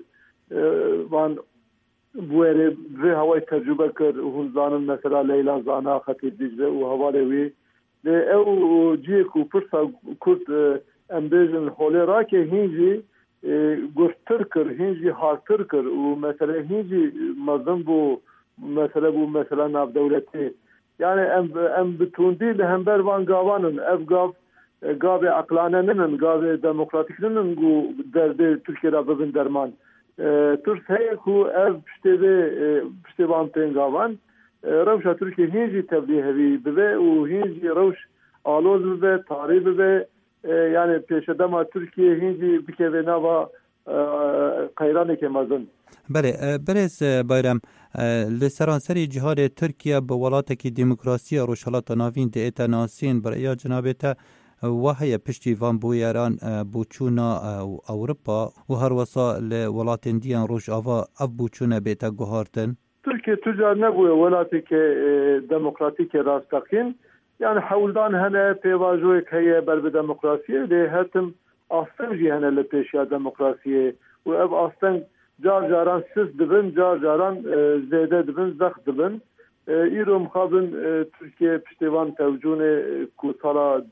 van bûerê vê hewayê tecrübe kir û hûn zanin mesela Leyla Zana, Xetîb Dicle û hevalê wî. Lê ew ciyê ku pirsa Kurd em bêjin holê rake hîn jî gurttir kir, hîn jî hartir kir û mesele hîn jî mezin bû mesele bû mesela navdewletî. Yani em em bi tundî li hember van gavanin ev gav gavê aqlane ninin, gavê demokratîk ninin û derdê Tirkiye ra bibin derman. Tirs heye ku ev piştê vê piştê van tên gavan rewşa Tirkiye hîn jî tevlî hevî bibe û hîn jî rewş aloz bibe, tarî bibe. Yani pêşedema Tirkiye hîn jî bikeve nava qeyranekê mezin. Belê Berêz Bayram li seranserî cihadê Tirkiye bi welatekî demokrasiya Rojhilata Navîn de ête nasîn birêya cenabê te wa heye piştî van bûyeran bûçûna Ewropa û her wesa li welatên diyan Rojava ev bûçûne bête guhartin? Tirkiye tucar nebûye welatekê demokratîkê rastaqîn. Yani hewldan hene pêvajoyek heye ber bi demokrasiyê lê hetim asteng jî hene li pêşiya demokrasiyê û ev asteng car caran siz dibin, car caran zêde dibin, zex dibin. Îro mixabin Tirkiye piştêvan tevcûnê ku sala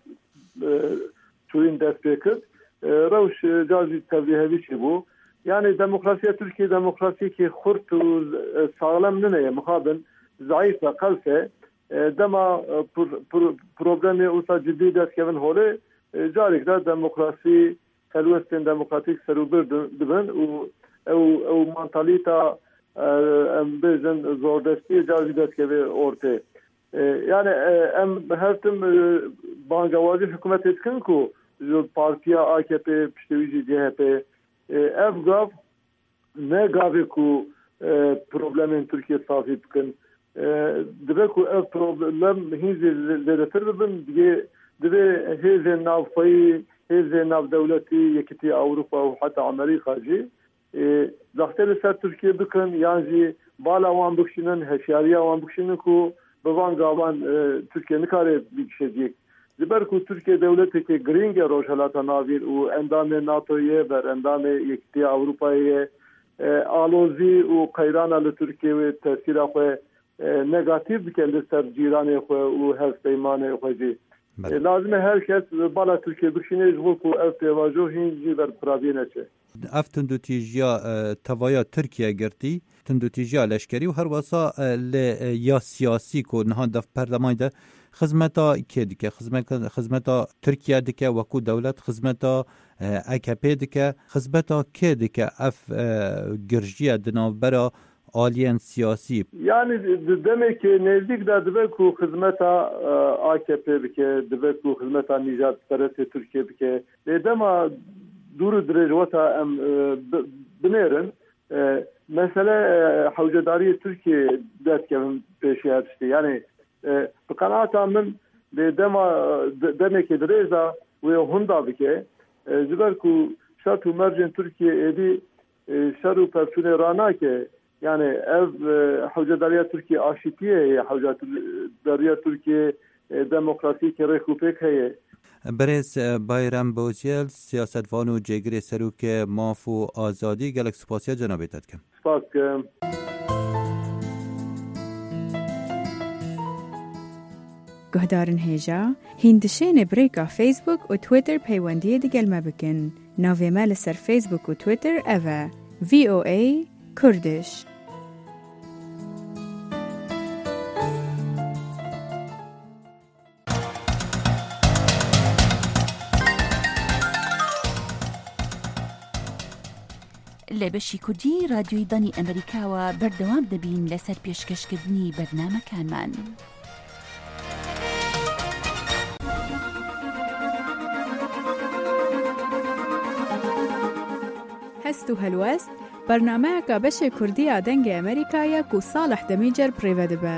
çûyîn dest pê kir. Rewş car jî tevlî hevî çêbû. Yani demokrasiya Tirkiye demokrasiyekî xurt û sağlam nine mixabin zayıf ve qelse dema problemê wisa cidî destkevin holê carek de demokrasî helwestên demokratîk serûbir dibin û ew ew mantalîta em bêjin zordestiyê car jî destkeve ortê. Yani em her tim bangewazî hikûmetê dikin ku ji partiya A K P piştî wî jî C H P ev gav ne gavê ku problemên Tirkiye safî bikin. Dibe ku ev problem hîn jî zêdetir bibin digê divê hêzên navxweyî, hêzên navdewletî Yekîtiya Ewropa û heta Amerîka jî zaxtê li ser Tirkiye bikin yan jî bala wan bikişînin, heşyariya wan bikişînin ku bi van gavan Tirkiye nikare bikişecek. Ji ber ku Tirkiye dewletekî girîng e Rojhilata Navîn û endamê NATOyê ber endamê Yekîtiya Ewropayê آلوزی و قیران لترکیه و تاثیر خو نگاتیو بکن لسر جیران خو و هف پیمان خو جی لازم هر کس بالا ترکیه بشینه جبو کو اف پیواجو هینجی بر پرابینه چه اف تندوتیجیا توایا ترکیه گرتی تندوتیجیا لشکری و هر واسا یا سیاسی کو نهان دف پرلمان ده خدمتا کی دیگه خدمت خدمتا ترکیه دیگه وکو دولت خدمتا اکپی دیگه خدمتا کی دیگه اف گرجیه دنابرا آلین سیاسی یعنی دمه که نزدیک دا دبه کو خدمتا آکپی بکه دبه کو خدمتا نجات پرست ترکیه بکه دما دور درجوتا ام بنيرن مثلا حوجداري تركيا ذات كم بشيء يعني بقناعة من دما دمك دريزا وهوندا بك زبركو شاتو مرجن تركيا ادي شارو برسون راناك يعني اف حوجداري تركيا اشيتيه حوجداري تركيا ديمقراطيك ريكوبيك هي برز بایرام بوزیل سیاستوان و جگری سروک ماف و آزادی گلک سپاسیا جنابیتت کم سپاس کم گهدارن هیجا هندشین بریکا فیسبوک و تویتر پیوندی دیگل ما بکن ناوی مال سر فیسبوک و تویتر اوه وی او ای کردش لە بەشی کوردی رادیۆی دانی ئەمریکاوە بەردەوام دەبین لەسەر پێشکەشکردنی بەرنامەکانمان. هەست و هەلوەست بەرنامەیەکە بەشی کوردیە دەنگی ئەمریکایە و ساڵح دەمیجەر پڕێوە دەبە.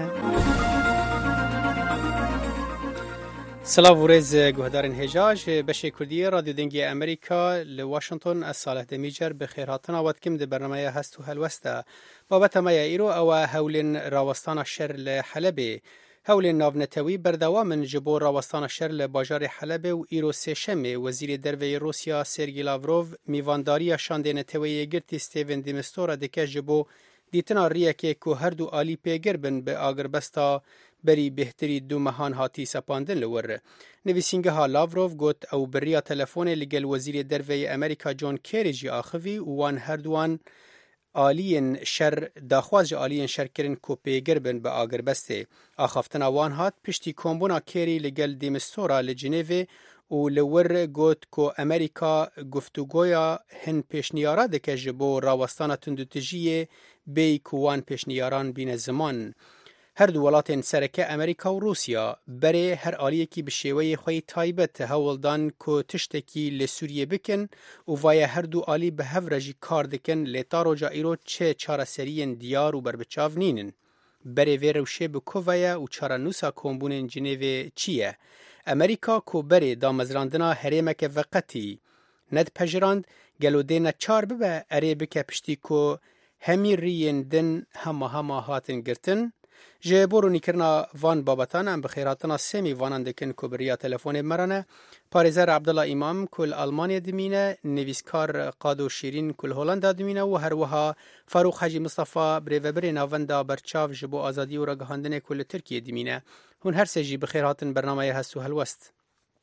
سلاو و ریز گوهدارن هجاج بشه کردی رادیو دنگی امریکا لواشنطن از صالح دمیجر بخیر هاتن آواد کم ده برنامه هست و هلوسته بابت ما ایرو او هولین راوستان الشر لحلبه هولین ناونتوی بردوام جبو راوستان الشر لباجار حلبه و ایرو سشمه وزیر دروی روسیا سرگی لاوروف میوانداری شاندین توی گرتی ستیون دیمستورا دکه جبو دیتنا ریه که که هر دو آلی پیگر بن به آگربستا بری بهتری دو مهان هاتی سپاندن لور. نویسینگه ها لاوروف گوت او بریا تلفون لگل وزیر دروی امریکا جون کری جی آخوی و وان هر دوان آلین شر داخواز آلین شر کرن کو پیگر بن به آگربسته. آخفتن وان هات پشتی کمبونا کری لگل دیمستورا لجنیوی و لور گوت کو امریکا گفتگویا هن پیشنیارا دکه جبو راوستان تندوتجیه بی کوان پیشنیاران بین زمان. هر دو ولاتین سرکه امریکا و روسیا بره هر آلیه کی بشیوه خوی تایبت هولدان کو تشتکی لسوریه بکن و وای هر دو آلی به هفرجی کار دکن لیتارو جایرو چه چاره سریین دیار و بربچاو نینن. بره وی روشه بکوویا و چاره نوسا کمبونین جنیوه چیه؟ امریکا کو بره دا مزراندنا هریمک وقتی ند پجراند گلو دینا چار ببه اره بکه پشتی کو همی ریین دن هما هما هاتن گرتن جه برو نیکرنا وان بابتان ام بخیراتنا سمی وانان دکن کبریا تلفون مرانه پارزر عبدالله امام کل آلمانیا دمینه نویسکار قادو شیرین کل هولندا دمینه و هر وها فاروق حاجی مصطفى بریوبر ناوندا برچاو جبو آزادی و رگهاندن کل ترکیه دمینه هون هر سجی بخیراتن برنامه هستو هلوست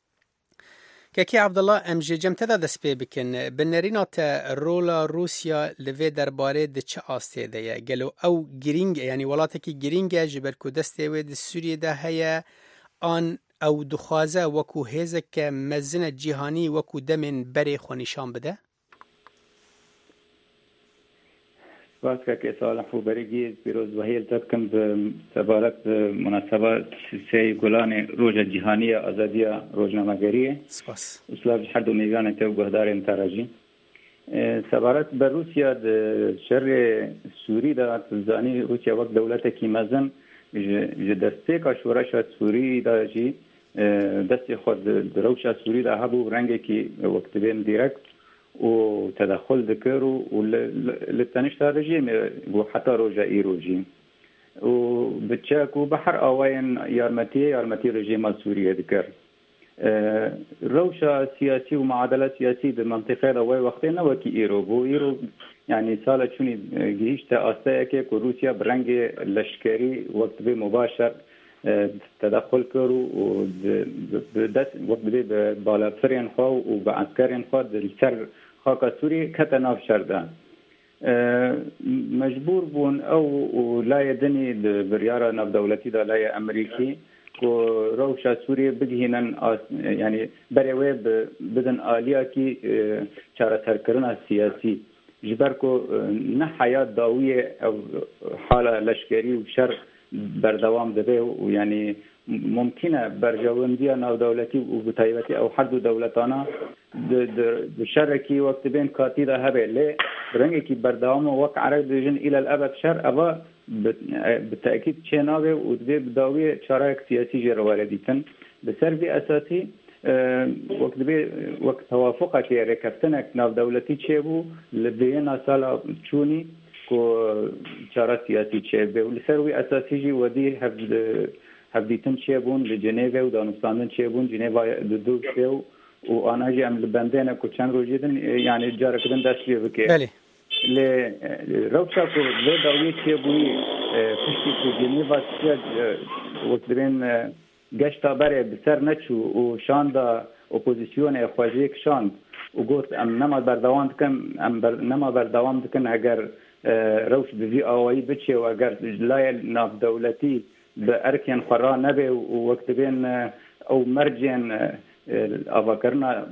کاکی عبدالله ام جه جمتدا دست پی بکن بنرینات رولا روسیا لوی درباره ده چه آسته ده گلو او گرینگ یعنی ولاته که گرینگ جبر کو دسته و ده سوریه ده هیا آن او دخوازه وکو هیزه که مزن جیهانی وکو دمن بری خونیشان بده؟ واسكا كسال حو بريجي بيروز وهي تذكر بسبارة مناسبة سي جولان روجا جهانية أزادية روجنامه‌گریه سپاس اسلاف حد میگن تو گهدار انتراجی سبارت بر روسیا شر سوری دا زانی روسیا وقت دولت کی مزن ج دسته کا شورش سوری دا جی دست خود دروش سوری دا هبو رنگ کی وقت بین دایرکت و تدخل ذكر وللتنشت رجيم وحتى رجاء رجيم وبتشاكو بحر اوين يارمتي يارمتي رجيم سوريا ذكر روشة سياسي ومعادلة سياسي بمنطقة روي وقتنا وكي إيرو بو إيرو يعني سالة شوني جيش تأستيك وروسيا برنج لشكري وقت بمباشر تدخل كرو وبدأ وقت بالا فرين خو وبعسكرين خو الشر خاك سوري كتناف شردان مجبور بون او لا يدني بريارة ناف دولتي دا لا أمريكي کو روشا سوریه بگهینن يعني بريوه بدن آلية کی چاره سرکرنا سیاسی جبر کو نه حیات داویه او حالة لشکری و شر بردوام دبه و يعني ممکنه برجواندی ناو دولتی و بتایبتی او حد دولتانا د شر کی وقت بین کاتی ده هبه لی برنگی کی بردوام وقع عرق دیجن الى الابد شر اوا بالتأكيد شنابه ودي بداوي شرايك سياسي جروارديتن بسربي أساسي أه وقت بي وقت توافقة كي ركبتنك ناف دولتي تشيبو لبينا سالا تشوني كو شرا سياسي تشيبه ولسربي أساسي جي ودي هفد هفديتن تشيبون لجنيفة ودانستان تشيبون جنيفة دودو تشيو وأنا جي أم لبندينا كو كان روجيدن يعني جاركدن داشتي بكي بله لروشا کو له داوی چې بوي پښتي کو جنیوا چې وترين گشتا بره بسر نچو او شاندا اپوزیسیون خوازیک شاند و گفت ام نما بردوام کن ام بر نما بردوام کن اگر روش بزی آوایی بچه و اگر لای ناف دولتی به ارکین خورا نبه و وقت بین او مرجین آوا کرنا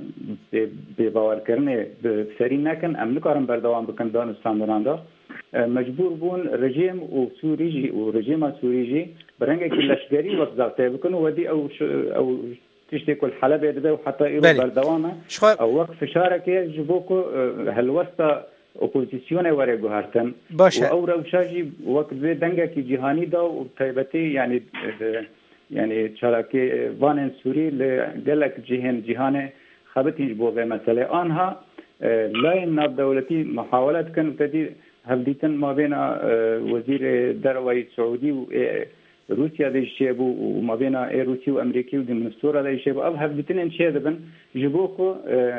به باور کرنه به سری نکن ام نکارم بردوام بکن دانستان دراندا مجبور بون رژیم و سوریجی و رژیم سوریجی برنگه که لشگری وقت زاوته بکن و دی او او تشتي كل حلبة ده وحتى إيرو بردوامه أو وقت فشارك جبوكو هالوسط أوبوزيسيون ورا جهارتن وأورا وشاجي وقت ذي دنجا كي جهاني ده وطيبتي يعني يعني شارك وان سوري لجلك جهان جهانه خبتين جبوه مثلا آنها لا يناب دولتي محاولات كان تدي هبديتن ما بين وزير دروي السعودي و روسيا دي شيبو وما بين روسيا وامريكا ودي منستورا دي شيبو اب هبدتن شيدبن جبوكو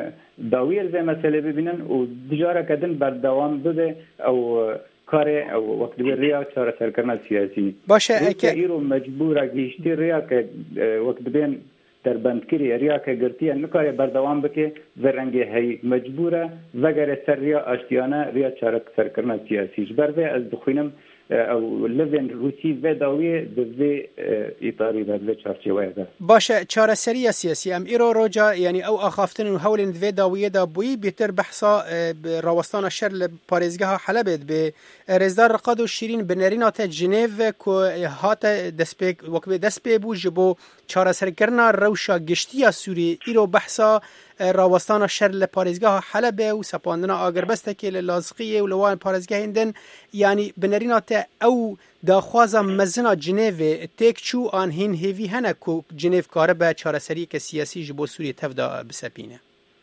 داويل زي مساله ببينن ودجاره كدن بردوام بده او كاري او وقت بريا صار سركرنا سياسي باشه ايرو مجبوره گيشتي ريا ك وقت بين دربند كري ريا كغرتي نكاري بردوام بك زرنگي هي مجبوره وگر سريا اشتيانه ريا صار سركرنا سياسي برده از دخينم او لبن روسی و داوی به ایتاری به چارچوبه ده باشه چاره سری سیاسی ام ایرو روجا یعنی او اخافتن و حول و داویه دا بوی بهتر بحثا راوستان شر پاریزگاه حلب به رزدار رقاد و شیرین بنرینات ژنو کو هات دسپیک وکبه دسپی بو جبو چاره سر کرنا روشا گشتی سوری ایرو بحثا راوستان شر لپارێزگاها حەلەبێ و سەپاندنا ئاگربەستێکی لە لازقیە و لەوان پارێزگەهێندن یعنی بنەریناتە ئەو داخوازە مەزنا جنێڤێ تێک چوو ئان هین هێوی هەنە کو جنێڤ کارە بە چارەسەریەکە سیاسی ji بۆ سووریە تەفدا بسەپینە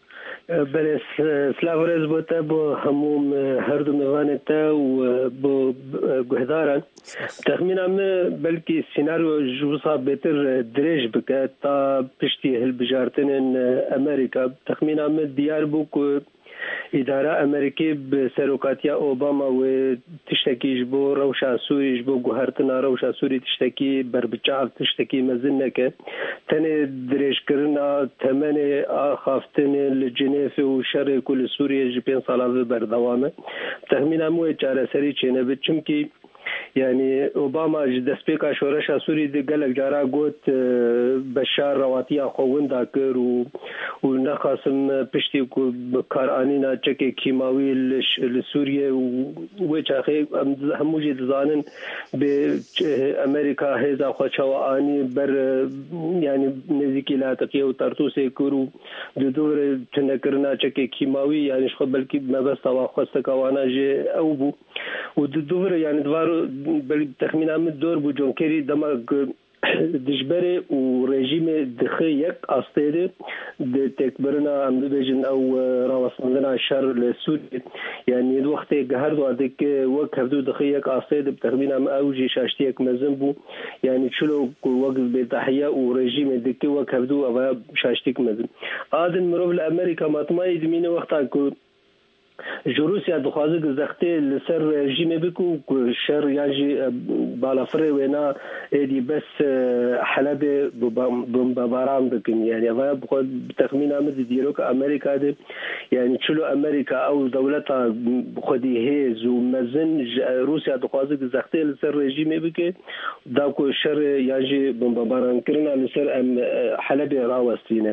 بله سلاو ورز بوده با هموم هر دو میوانتا و با گهدارن تخمین همه بلکی سیناریو جوزا بهتر دریج بکه تا پشتی هل بجارتن امریکا تخمین همه دیار بو که اداره امریکی به سروکاتیا اوباما و تشتکیش بو روشا سوریش بو گوهرتنا روشا سوری تشتکی بربچاف تشتکی مزن نکه تنه دریش کرنا تمن آخافتن لجنیف و شر کل سوریه جپین سالا بردوامه تخمین همو چاره سری چینه بید چمکی يعني اوباما دسپیکا شورش سوری د گلک جارا گوت بشار رواتیا خوون دا کر و و نخاسم پشتی کو کارانینا چکه کیماوی لسوریه و چاخه هموجی زانن به امریکا هزا خوچوانی بر يعني نزیکی لا تقیه و ترتوس کرو د دور تنکرنا چکه کیماوی يعني خو بلکی مبس واخست کوانا ج او بو و د دور يعني دوار بل تخمین هم دور بو جون کری دما دجبره و رژیم دخی یک آستیده د تکبرنا ام بجن او راوسندنا شر لسوري يعني الوقت هر وقت وقت هدو دخي یک آستیده بتخمین ام اوجي شاشتي یک مزنبو يعني شلو وقت بتحية ورژیم دكي وقت هدو او شاشتي مزن آدن مروف لأمريكا مطمئي دمينه وقتا كو روسیا دخوازه گزخته لسر رژیم بکو شر یاجی بالافره وینا ایدی بس حلب بمباران بکن يعني و بخود تخمین آمد دیرو که امریکا ده يعني چلو امریکا او دولتا خودی هیز و مزن روسیا دخوازه گزخته لسر رژیم بکه دا کو شر یاجی بمباران کرنا لسر حلب راوستینه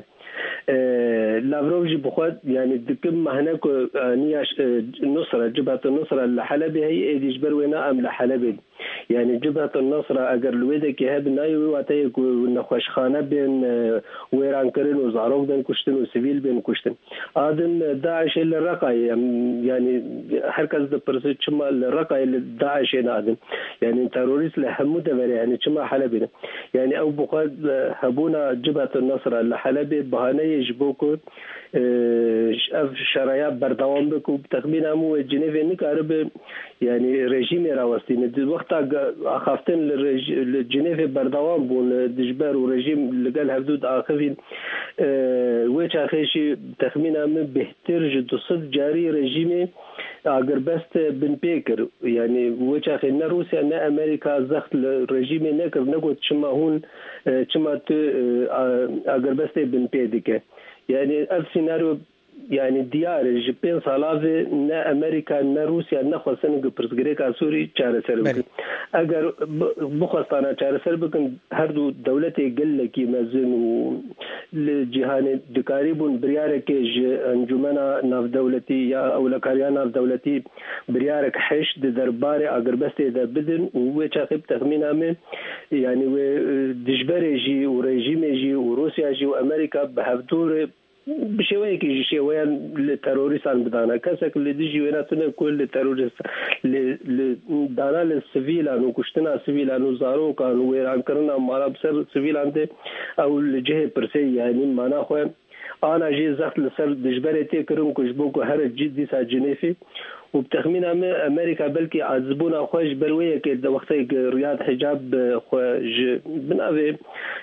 لافروف جي بخوات يعني دكم مهناك نياش نصرة جبهة النصرة لحلب هي ايدي جبر وينا ام لحلب يعني جبهة النصرة اگر الويدا كي هاب نايوي واتايك ونخوش خانه بين ويران كرين وزعروف بين كشتن وسيفيل بين كشتن آدم داعش اللي الرقاي يعني هركز دا برسي چما الرقاي اللي داعش آدم يعني تروريس لحمو دبري يعني چما حلب يعني او بخوات هبونا جبهة النصرة لحلب بهانه يجبوكو اف شرایط بردوام بکو تخمین همو جنیو نکاره يعني رژیم راوستین د وقت اخافتن لجنیو بردوام بون دجبر و رژیم لقال حدود آخفين ويش اخيشي تخمين هم بهتر جدو صد جاري رژیم اگر بست بن بيكر يعني ويش اخي نا روسيا نا امريكا زخت رژیم نکر نگوت چما هون چما تو اگر بست بن بيدك يعني اف سيناريو يعني ديار جبين صلافه نا امريكا نا روسيا نا خصن برزغريكا سوري چاره سر اگر بخصانا چاره سر بكن هر دو دولتي گلكي مزن لجهان دكاريبون بريارك انجمنا ناف دولتي يا اولكاريا ناف دولتي بريارك حش درباري اگر بس ده بدن وچاخب تخمينه من يعني دجبري جي وريجيم جي وروسيا جي وامريكا بهدور بشويه كي شويه للتروريستان بدانا كسك اللي ديجي ويناتنا كل التروريست ل دانا للسيفيلان وكشتنا سيفيلان وزارو كانوا ويران كرنا مالا بسر سيفيلان دي او الجهه برسي يعني معنا خو انا جي زخت لسر دجبرتي كرم كشبوكو هر جدي سا جنيفي وبتخمين امريكا بلكي عزبونا خوش برويه كي د وقت رياض حجاب خوش بنابي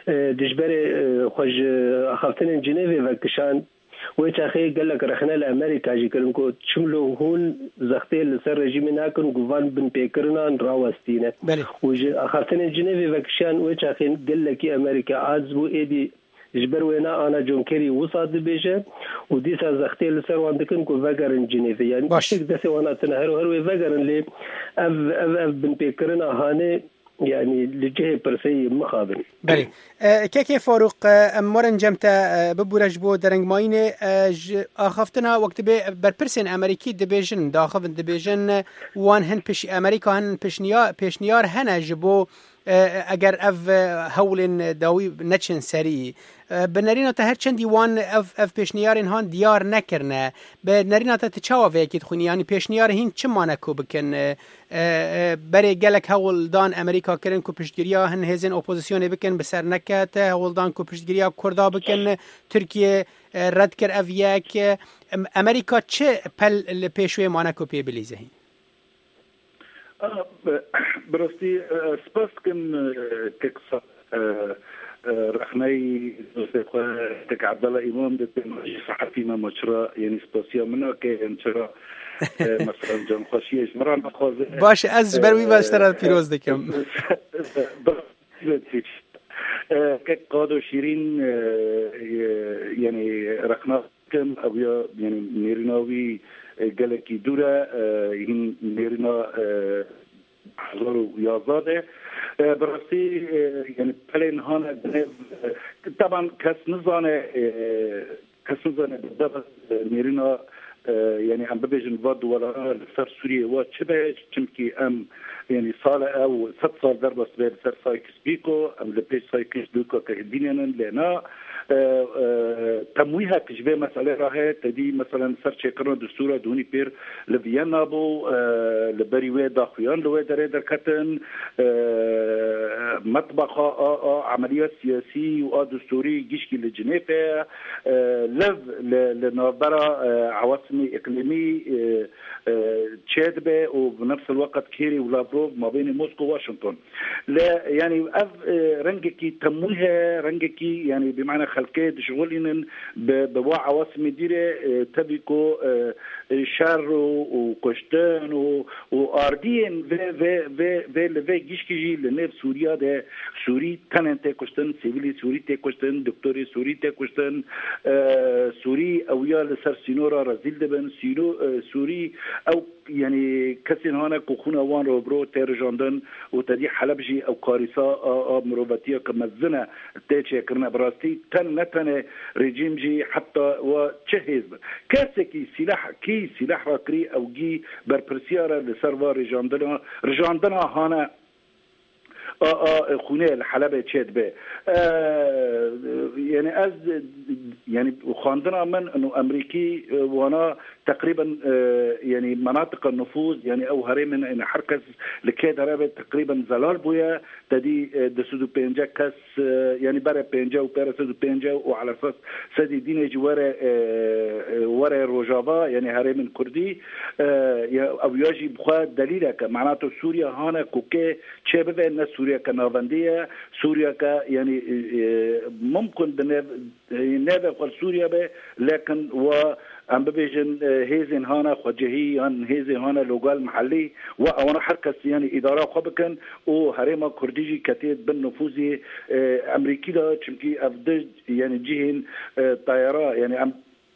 دجبري خوش اخافتن جنيفي وكشان ويش اخي قال لك رحنا لامريكا جي كلمكو تشملو هون زختي لسر رجيم ناكن غوفان بن بيكرنا راوستينا وجي اخافتن جنيفي وكشان ويش اخي قال لك امريكا عزبو ايدي جبر وينا انا جون كيري وصاد بيجه وديسا زختي لسر واندكن كو فاغرن جنيفي يعني باش دسي وانا تنهرو هرو فاغرن لي اف اف اف بن بيكرنا هاني يعني لجهه برسي مخابن بلي أه كيكي فاروق امورن جمتا ببورج بو درنگ ماينه اخفتنا وقت بي برپرسن امريكي دبيجن داخف دبيجن وان هن بش امريكا هن بشنيار بشنيار هنا جبو اگر اف هولن داوی نچن سری بنرینا ته هر چندی وان اف اف پیشنیارن هان دیار نکرنه بنرینا ته چاوا وکید خونی یعنی پیشنیار هین چه مانکو بکن بری گلک هول دان امریکا کرن کو پشتگیریا هن هزن اپوزیسیون بکن بسر نکات هول دان کو پشتگیریا کردا بکن ترکیه رد کر اف یک امریکا چه پل پیشوی مانکو پی بلیزه هین براستی سپاس کن تکسا رخنای تک عبدالله امام دکتر صحفی ما مچرا یعنی سپاسیا منا که انچرا مثلا جان خوشیش مرا نخوازه باشه از بروی باشتر پیروز دکم که قاد و شیرین یعنی رخنا کم او یعنی نیرناوی گلکی دوره این نیرنا هزار و یازده براستی یعنی پلین هانه طبعا کس نزانه کس نزانه بالضبط نیرنا يعني عم ببيجن فاد ولا سر سوريا واتش باش تمكي ام يعني صار او ست صار ضربه سبيل سر سايكس بيكو ام لبيش سايكس بيكو كهدينين لنا تمويها كجبه مسألة راهي تدي مثلا سر شكرنا دستورة دوني بير لفيانا بو لبري ويدا خيان لويدا ريدر كتن مطبخة عمليات سياسية ودستوري جيشكي لجنيفة لف لنظرة عواصمي إقليمي تشادبة وبنفس الوقت كيري ولافروف ما بين موسكو وواشنطن. لا يعني أف رنجكي تمويها رنجكي يعني بمعنى خلقية شغلين بواع عواصمي ديرة تبيكو شر وكشتان وأردين في في في في في جيشكي جي لنف سوريا ده سوري تنن تكشتن سيفيلي سوري تكشتن دكتوري سوري تكشتن سوري أويا لسر سينورا رزيل دبن سينو سوري أو يعني كسين هنا كوخونا وان روبرو تيرجاندن وتدي حلبجي أو قارصة مروباتية كمزنا تيجي كرنا براستي تن نتن رجيم جي حتى وتشهز كاسكي سلاح كي سلاح راكري أو جي بربرسيارة لسروا رجاندنا رجاندنا هنا اه اه خونه الحلبة تشاد به آه يعني از يعني وخاندنا من انه امريكي وانا تقريبا آه يعني مناطق النفوذ يعني او هري من ان حركز لكيد رابط تقريبا زلال بويا تدي دسودو بينجا كاس آه يعني برا بينجا وبرا سودو بينجا وعلى اساس سدي دين جواره آه ورا روجافا يعني هري من كردي آه او يجي بخا دليلك معناته سوريا هنا كوكي تشابه الناس سوريا كنافندية سوريا ك يعني ممكن بنافع قل سوريا به لكن و ام ببيجن هيزن هانا خجهي هيزن هانا لوغال محلي وانا حركه يعني اداره خبكن او هريما كرديجي كتيت بالنفوذي امريكي دا چمكي افدج يعني جهن طياره يعني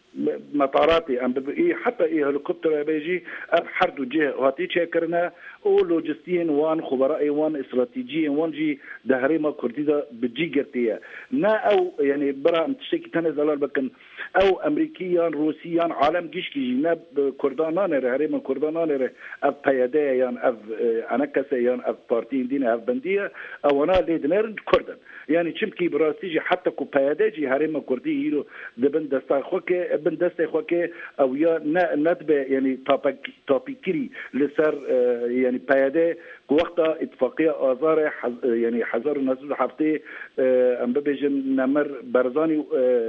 مطاراتي ام بي حتى ايه هليكوبتر بيجي ابحردو جهه هاتي شكرنا او لوجستيين وان خبراء وان استراتيجيين وان جي دهريما كرديدا بتجي قرتيه نا او يعني برا متشكي تنزل بكن او امريكيان روسيان عالم جيش كي جناب كردانان هريما كردانان اف بياديان اف انكسيان اف بارتين دين اف بنديه او انا ليدنر كردن يعني چمكي براستيجي حتى كو بياديجي هريما كردي هيرو دبن دستا خوكي بن دستا خوكي او يا ندبه يعني توبيك توبيكري لسر يعني بياده وقتها اتفاقيه ازار يعني حزار نزول حفتي ام ببيجن نمر برزاني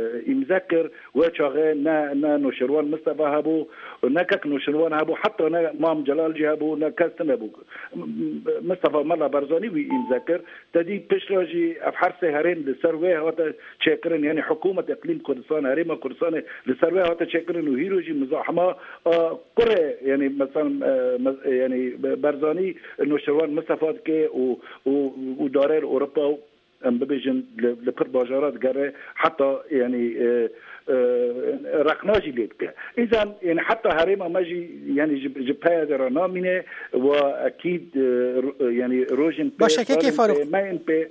يمذكر وشاغه نا نا نوشروان مصطفى هبو نكك نوشروان هبو حتى نا مام جلال جابو نكستن هبو مصطفى ملا برزاني ويمذكر تدي بشراجي افحر سهرين لسروي هوتا تشكرن يعني حكومه اقليم كردستان هريما كردستان لسروي هوتا تشكرن وهيروجي مزاحمه كره يعني مثلا يعني برزاني نوشروان مصطفى كي ودارير اوروبا ام ببيجن لبر باجارات قرا حتى يعني رقناجي ليك اذا يعني حتى هريما ماجي يعني جبهه درنامينه واكيد يعني روجن باشه كيف فاروق ما ان بي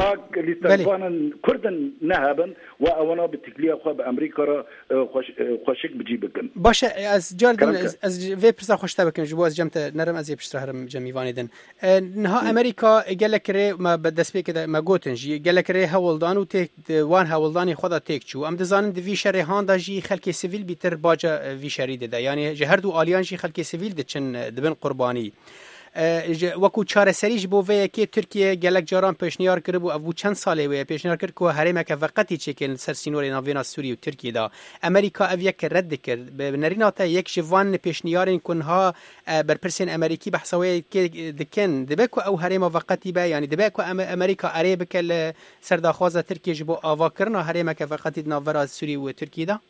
ولستان كردن نهبا وانا بالتكليه خو بامريكا خوشك بجيبكن باشه از جاردن از في برسا خوشتا بكن جبو از جمت نرم از يبشترهم جميوانيدن نها امريكا قال لك ري ما بدس بك ما قوتنجي قال لك ري هولدان وتك وان هولداني خدا تك شو ام دزان دي شری هاندا جی خلک سیویل بیتر باجا وی شری ده یعنی جهردو آلیان جی خلک سیویل ده چن دبن قربانی وکو چاره سریج بو وی که ترکیه گلک جاران پیشنهار کرد بو ابو چند ساله وی پیشنهار کرد که هرم که وقتی چکن سر سینور ناوینا سوری و ترکیه دا امریکا او یک رد کرد به نریناتا یک جوان پیشنهار کنها بر پرسین امریکی بحثوی که دکن دبکو او هرم وقتی با یعنی دبکو امریکا اری بکل سرداخواز ترکیه جبو آوا کرنا هرم که وقتی ناورا سوری و ترکیه دا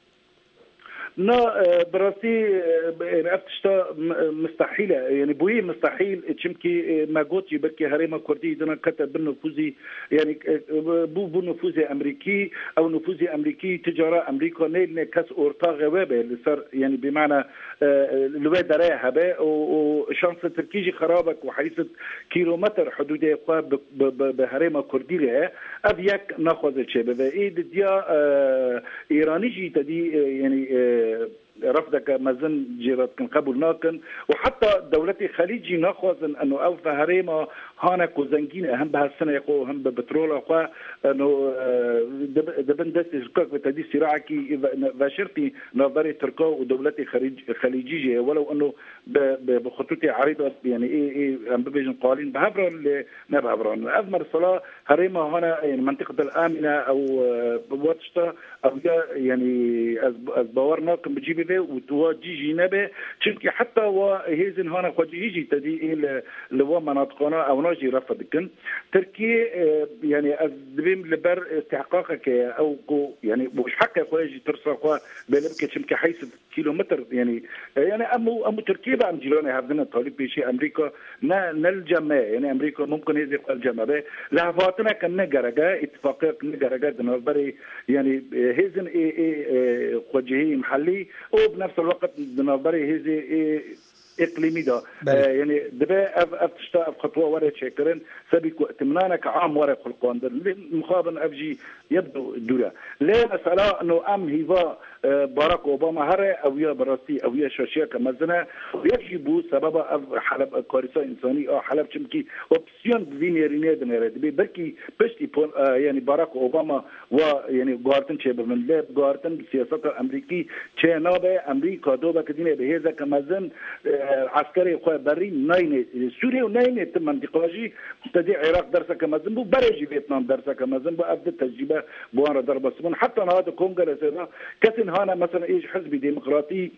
نا براسي رأفتشتا مستحيلة يعني بوي مستحيل تشمكي ما قوتي بكي هريما كردي دنا كتب بالنفوذي يعني بو بو نفوذي أمريكي أو نفوذي أمريكي تجارة أمريكا نيل كاس أورتا غوابة اللي صار يعني بمعنى لوي دراها با وشانس تركيجي خرابك وحيث كيلومتر حدودي بهريما كردي لها أبيك ناخذ الشيء بذا إيه ديا إيراني جي تدي يعني رفضك مازن جيرات كن قبول ناكن وحتى دولتي خليجي ناخذ انه او فهريما هانك وزنجين اهم بهالسنه يقو هم ببترول اخوا انه دبن دست شكاك بتدي صراعكي باشرتي نظري تركيا ودولتي خليج خليجيه ولو انه بخطوطي عريضه يعني ايه ايه ام بيجن قالين بهبره اللي ما بهبره اذمر الصلاه هريما هنا يعني منطقه الامنه او بواتشتا او يعني باورنا كم بتجيب به وتواجي نبه تشكي حتى وهيزن هنا قد يجي تدي اللي هو مناطقنا او ناجي رفضكن تركي يعني ازبيم لبر استحقاقك او يعني مش حق خويجي ترسخوا بلبك تشمك حيث كيلومتر يعني يعني امو امو تركيا بقى مجيراني هذنا طالب بشيء امريكا نا نلجمع يعني امريكا ممكن هذه الجماعه به لهفاتنا كان نجرجا اتفاقيه نجرجا دنبري يعني هيزن اي اي وجهي محلي وبنفس الوقت دنبري هذه اي اقليمي ده آه يعني دبا اف اف تشتا خطوه ورا شكرن سبيك اتمنانك عام ورا خلقان مخابن افجي يبدو الدوله لا مساله انه ام هيفا آه باراك اوباما هره او يا براسي او يا شاشيه كمزنا يجب سبب حلب كارثه انساني او حلب چمكي اوبسيون فينيرينيه دنيرد بركي بشتي آه يعني باراك اوباما و يعني غارتن شيبر من لاب غارتن بالسياسه الامريكي تشينابه امريكا دوبا كدينه بهذا كمزن عسكري خو بري ناين سوريا وناين منطقه تدي العراق درسه كما زنبو برجي فيتنام درسه كما زنبو ابدا تجربه بوان ضربه سمن حتى هذا كونغرس هذا كسن هنا مثلا ايش حزب ديمقراطي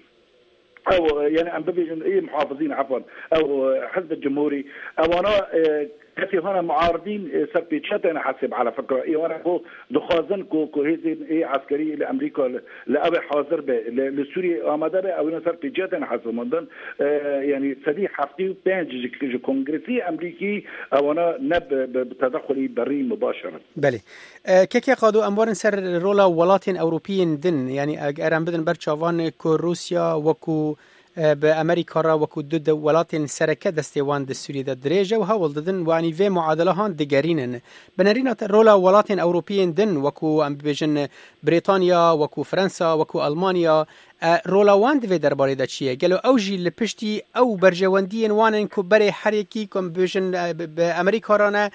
او يعني ام بيجن اي محافظين عفوا او حزب الجمهوري او انا كثير هنا معارضين سبيتشات انا حاسب على فكره اي وانا كو دخازن كو كو هذه اي عسكريه لامريكا لابي حاضر به لسوريا اماده به او سبيتشات انا حاسب مندن يعني صديق حفتي بانج كونغرسي امريكي او انا نب بتدخل بري مباشره بله كيكي قادو اموار سر رولا ولاتين اوروبيين دن يعني ارم بدن برچاوان كو روسيا وكو بأمريكا را وكو دود ولاتين سركة دستيوان دستوري دا دريجة وهاول ددن واني في معادلة هان دقارينن بنارينا رولا ولاتين أوروبيين دن وكو ام بيجن بريطانيا وكو فرنسا وكو ألمانيا رولا واند في درباري دا چيه قالوا اوجي لپشتي او برجواندين وانن كو بري حريكي كم بيجن بأمريكا رانا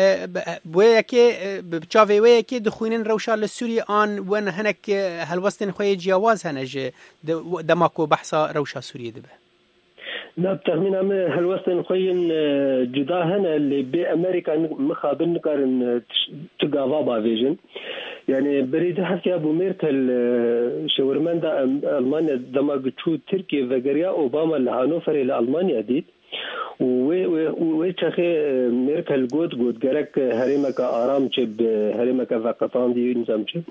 بويكي بچاوي ويكي دخوينن روشا لسوري آن وان هنك هلوستن خوي جياواز هنج دماكو بحثا روشا سوريا دبه لا بتخمين عم هلوستن خوين جدا هنا اللي بأمريكا مخابن كارن تقاضا بافيجن يعني بريد حكي ابو ميركل شاورمان دا المانيا دما تشو تركيا فغريا اوباما لهانوفر الى المانيا ديت و و تشخي ميركل جود جود جرك هريمك ارام تشب هريمك فقطان دي نظام تشب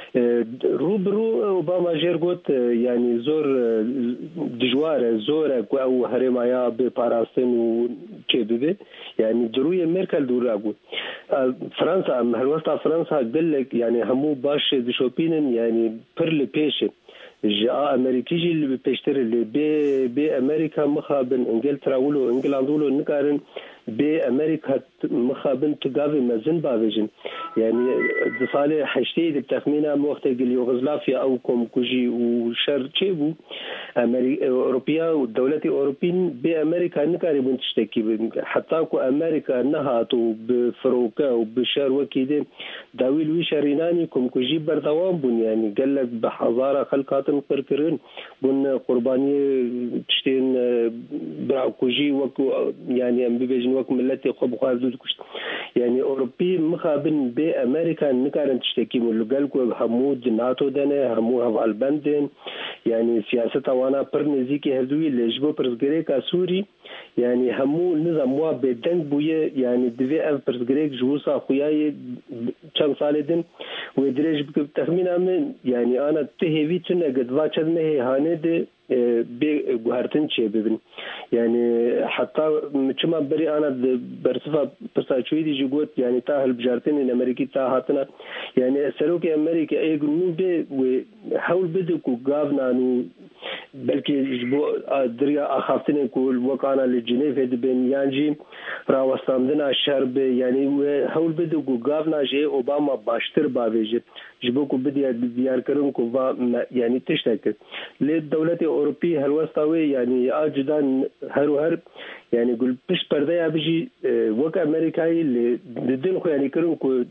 روبرو اوباما جيرغوت يعني زور دجوار زور او هريمايا بباراستن و تشبه يعني درويه ميركل دوراغو فرنسا هلوستا فرنسا قال يعني همو باش دشوبينن يعني برل بيش جاء امريكي اللي بيشتر اللي بي بي امريكا مخابن انجلترا ولو انجلاندولو نكارن بامريكا مخابن تقافي مازن بافيجن يعني دصالي حشتي بتخمينها وقت يوغوسلافيا او كوم كوجي وشر تشيبو امريكا اوروبيا والدولات الاوروبيين بامريكا نكاري بنت تشتكي حتى كو امريكا نهاتو بفروكا وبشار وكيده داويل ويشاريناني كوم كوجي بردوام بن يعني قال لك بحضاره خلقات قرقرن بن قرباني تشتين برا كوجي وكو يعني ام بيجن وكم التي قب خالد كشت يعني اوروبي مخابن بامريكا نكارن تشتكي من قالكو حمود ناتو دنا همو البندن يعني سياسه وانا برنزيكي هذوي اللي جبو برزغريكا سوري يعني همو نظام وا بدنگ بويه يعني دفي اف برزغريك جوسا خوياي كم سالدن ودريج بتخمين من يعني انا تهوي تنه قد واچد نه هانه بهرتن شيء ببن يعني حتى مچما بري انا برصفه برساچوي دي جوت يعني تاهل بجارتين ان امريكي تا هاتنا يعني سلوك امريكا اي جنوب وحول بدكو غافنانو بلکې بو دریا اخافتن کول وکانه لجنیف دبن یانجی راوستاندنا شرب یعنی هول بده گوگاونا جه اوباما باشتر باویج جبو کو بدی دیار کرن کو با یعنی تشتک ل دولت اوروبی هلوستاوی یعنی اجدان هر هر يعني قل بش بردايا بيجي وك امريكاي لدين خو يعني كرن كو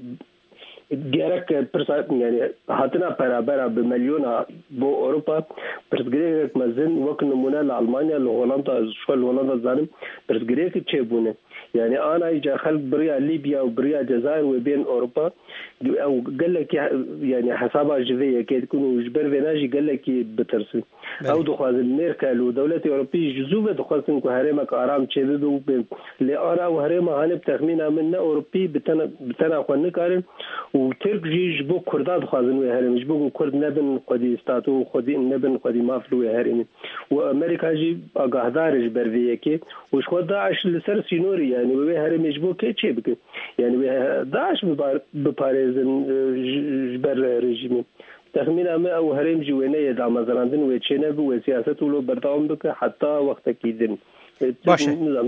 جارك برسات يعني هاتنا برابر بمليون بو اوروبا برسغريك مازن وك نمونه لالمانيا لهولندا شو هولندا زانم برسغريك تشيبونه يعني انا يجي خلق بريا ليبيا وبريا الجزائر وبين اوروبا او قال لك يعني حسابها جذيه كي تكونوا جبر فيناجي قال لك بترسل او دخواز الميركل ودولة اوروبيه جزوبه دخوازن كو هرمك ارام تشيدو لارا وهرمه هانب تخمينه من اوروبي بتنا بتنا خو نكارن وترك جيج بو كردا دخوازن وهرم جبو كرد نبن قدي استاتو خدي نبن قدي مافلو هرم وامريكا جي اغادار جبر فيكي وش خد داعش لسر سينوري يعني وي هرم جبو كي تشيبك يعني داعش بباريزن جبر ريجيم تخمينا ما او هرم جوينه دا مزراندن وچنه بو سياست ولو برداوم بك حتى وقت كيدن باشه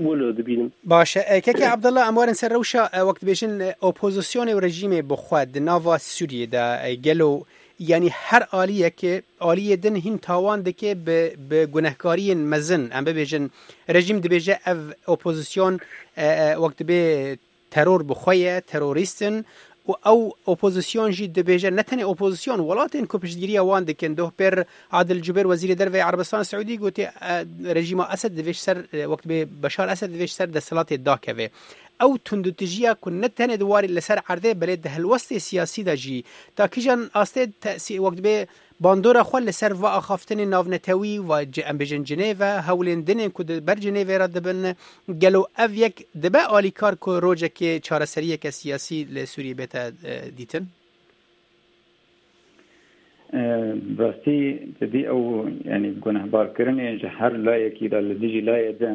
باشه ککی عبدالله اموارن سر روشا وقت بیشن اپوزیسیون و رژیم بخواد ناوا سوریه دا گلو یعنی هر آلیه که آلیه دن هین تاوان دکه به گناهکاری مزن ام بیشن رژیم دی بیشه او اپوزیسیون وقت به ترور بخواه تروریستن و او اپوزیسیون جی دبیجه نتنی اپوزیسیون ولاتن کو پشتگیری وان دکن دو پر عادل جبر وزیر درو عربستان سعودی گوتی رژیم اسد دویش سر وقت به بشار اسد دویش سر دسلات داکوه او تندتجیا کو نتنی دواری لسر عرضه بلد هلوست سیاسی دجی تا کیجان استد تاثیر وقت به باندورا خو لسر و اخافتن ناونتوی و ام بجن جنیو هولین دنن کو بر جنیو را دبن گلو اف یک دبا الیکار کو روجه کی چاره سریه کی سیاسی ل سوریه بتا دیتن براستی تدی او یعنی گناه بار کرنه جهر لا یکی دل دیجی لا یدن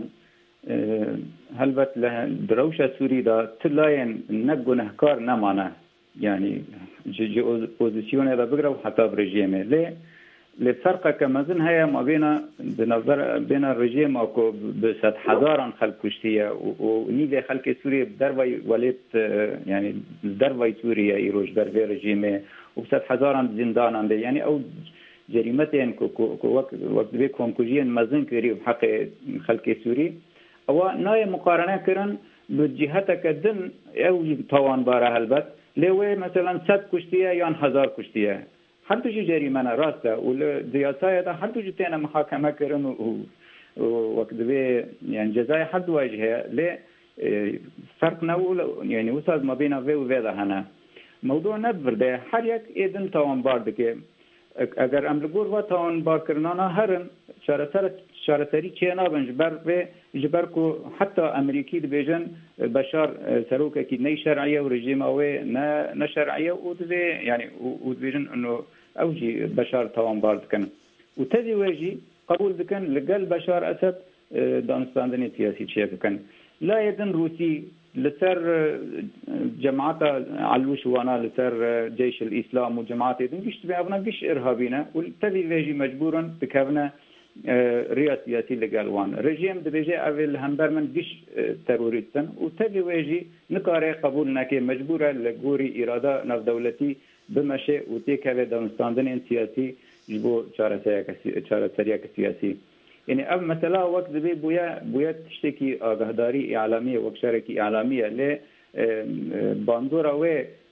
هلبت له دروشه سوری دا تلاین نه گناهکار نمانه يعني جي اوزيسيون دا بقرا وحتى برجيمه ليه لفرق كمازن هي ما بين بنظر بين الرجيم اكو بسد حضارا خلق كشتيه ونيجي خلق سوريا بدربي وليت يعني دربي سوريا يروج دربي رجيمه وبسد حضارا زندان يعني او جريمتين كو وقت وقت بيكون كوجين مازن كري بحق خلق سوري او ناي مقارنه كرن بجهتك دن او طوان باره البت لوی مثلا صد کشتیه یا هزار کشتیه هر دو جریمه راسته و دیاسای دا هر دو تینا محاکمه کردن و وقت به یعنی جزای هر دو وجهه ل فرق نول یعنی وسط ما بین و و ده هنه موضوع نبرده هر یک ایدن توان بارد که اگر امرگور و توان بار کردن هرن شرطر شرطری چینا بنج بر و جبر کو حتی امریکی دبیجن بشار سروکه کی نه شرعیه و رژیم او نه نه شرعیه او دبی یعنی او دبیجن انه اوجی بشار توان بارد کن و تدی وجی قبول دکن لقل بشار اسد دانستاندنی سیاسی چیه کن لا يدن روسي لسر جماعات علوش وانا لسر جيش الاسلام وجماعات يدن قشت بيابنا قش ارهابينا والتذي بيجي مجبورا بكابنا ريا سياسي لقالوان رجيم دبيجي اول همبر من قش تروريستن وتذي بيجي نقاري قبولنا كي مجبورة لقوري اراده نف دولتي بمشي وتيك هذا دانستاندن سياسي جبو چاره سريك سياسي يعني أب مثلا وقت ذي بويا بويا تشتكي آگاهداری إعلامية وكشاركي إعلامية ل باندورا و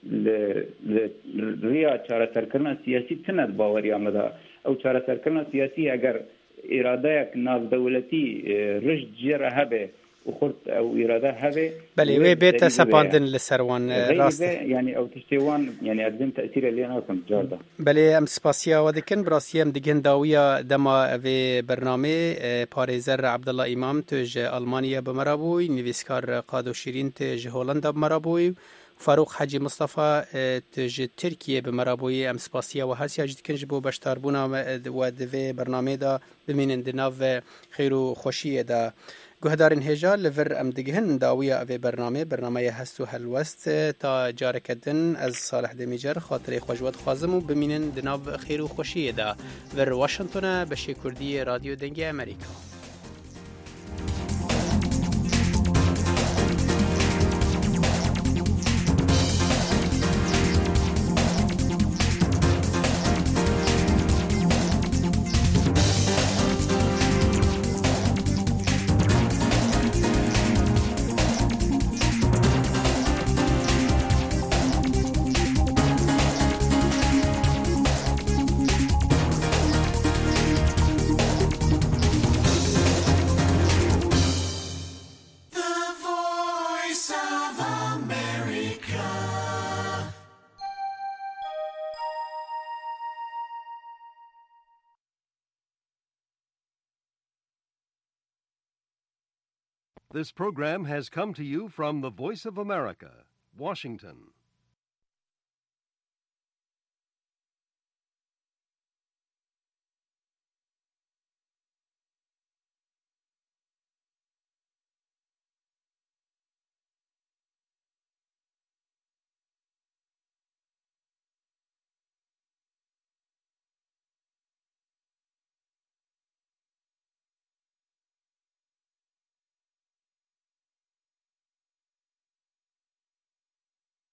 ل ريا چاره سرکردن سیاسی تند باوری آمده او چاره سرکردن سیاسی اگر اراده ناف دولتی رشد جره هبه وخرت او اراده هبه بله وی بیت سپاندن لسروان راست يعني او تشتيوان يعني قدم تاثير اللي انا كنت جارده بله ام سپاسیا ودکن براسیم دگن داویا دما و برنامه پاريزر عبدالله امام تج المانیا بمرابوی نویسکار قادو شیرین تج هولندا بمرابوی فاروق حاجی مصطفى تج ترکیه بمرابوی ام سپاسیا و هرسی اجد کنج بو بشتار بونا و دو برنامه دا بمینن دناو خیر و خوشی دا گهدارین هجا لور ام دگهن داویا اوی برنامه برنامه هستو هلوست تا جارکدن از صالح دمیجر خاطر خوشوات خوازم و بمینن دناب خیر و خوشیه دا ور واشنطن بشی کردی رادیو دنگی امریکا. This program has come to you from the Voice of America, Washington.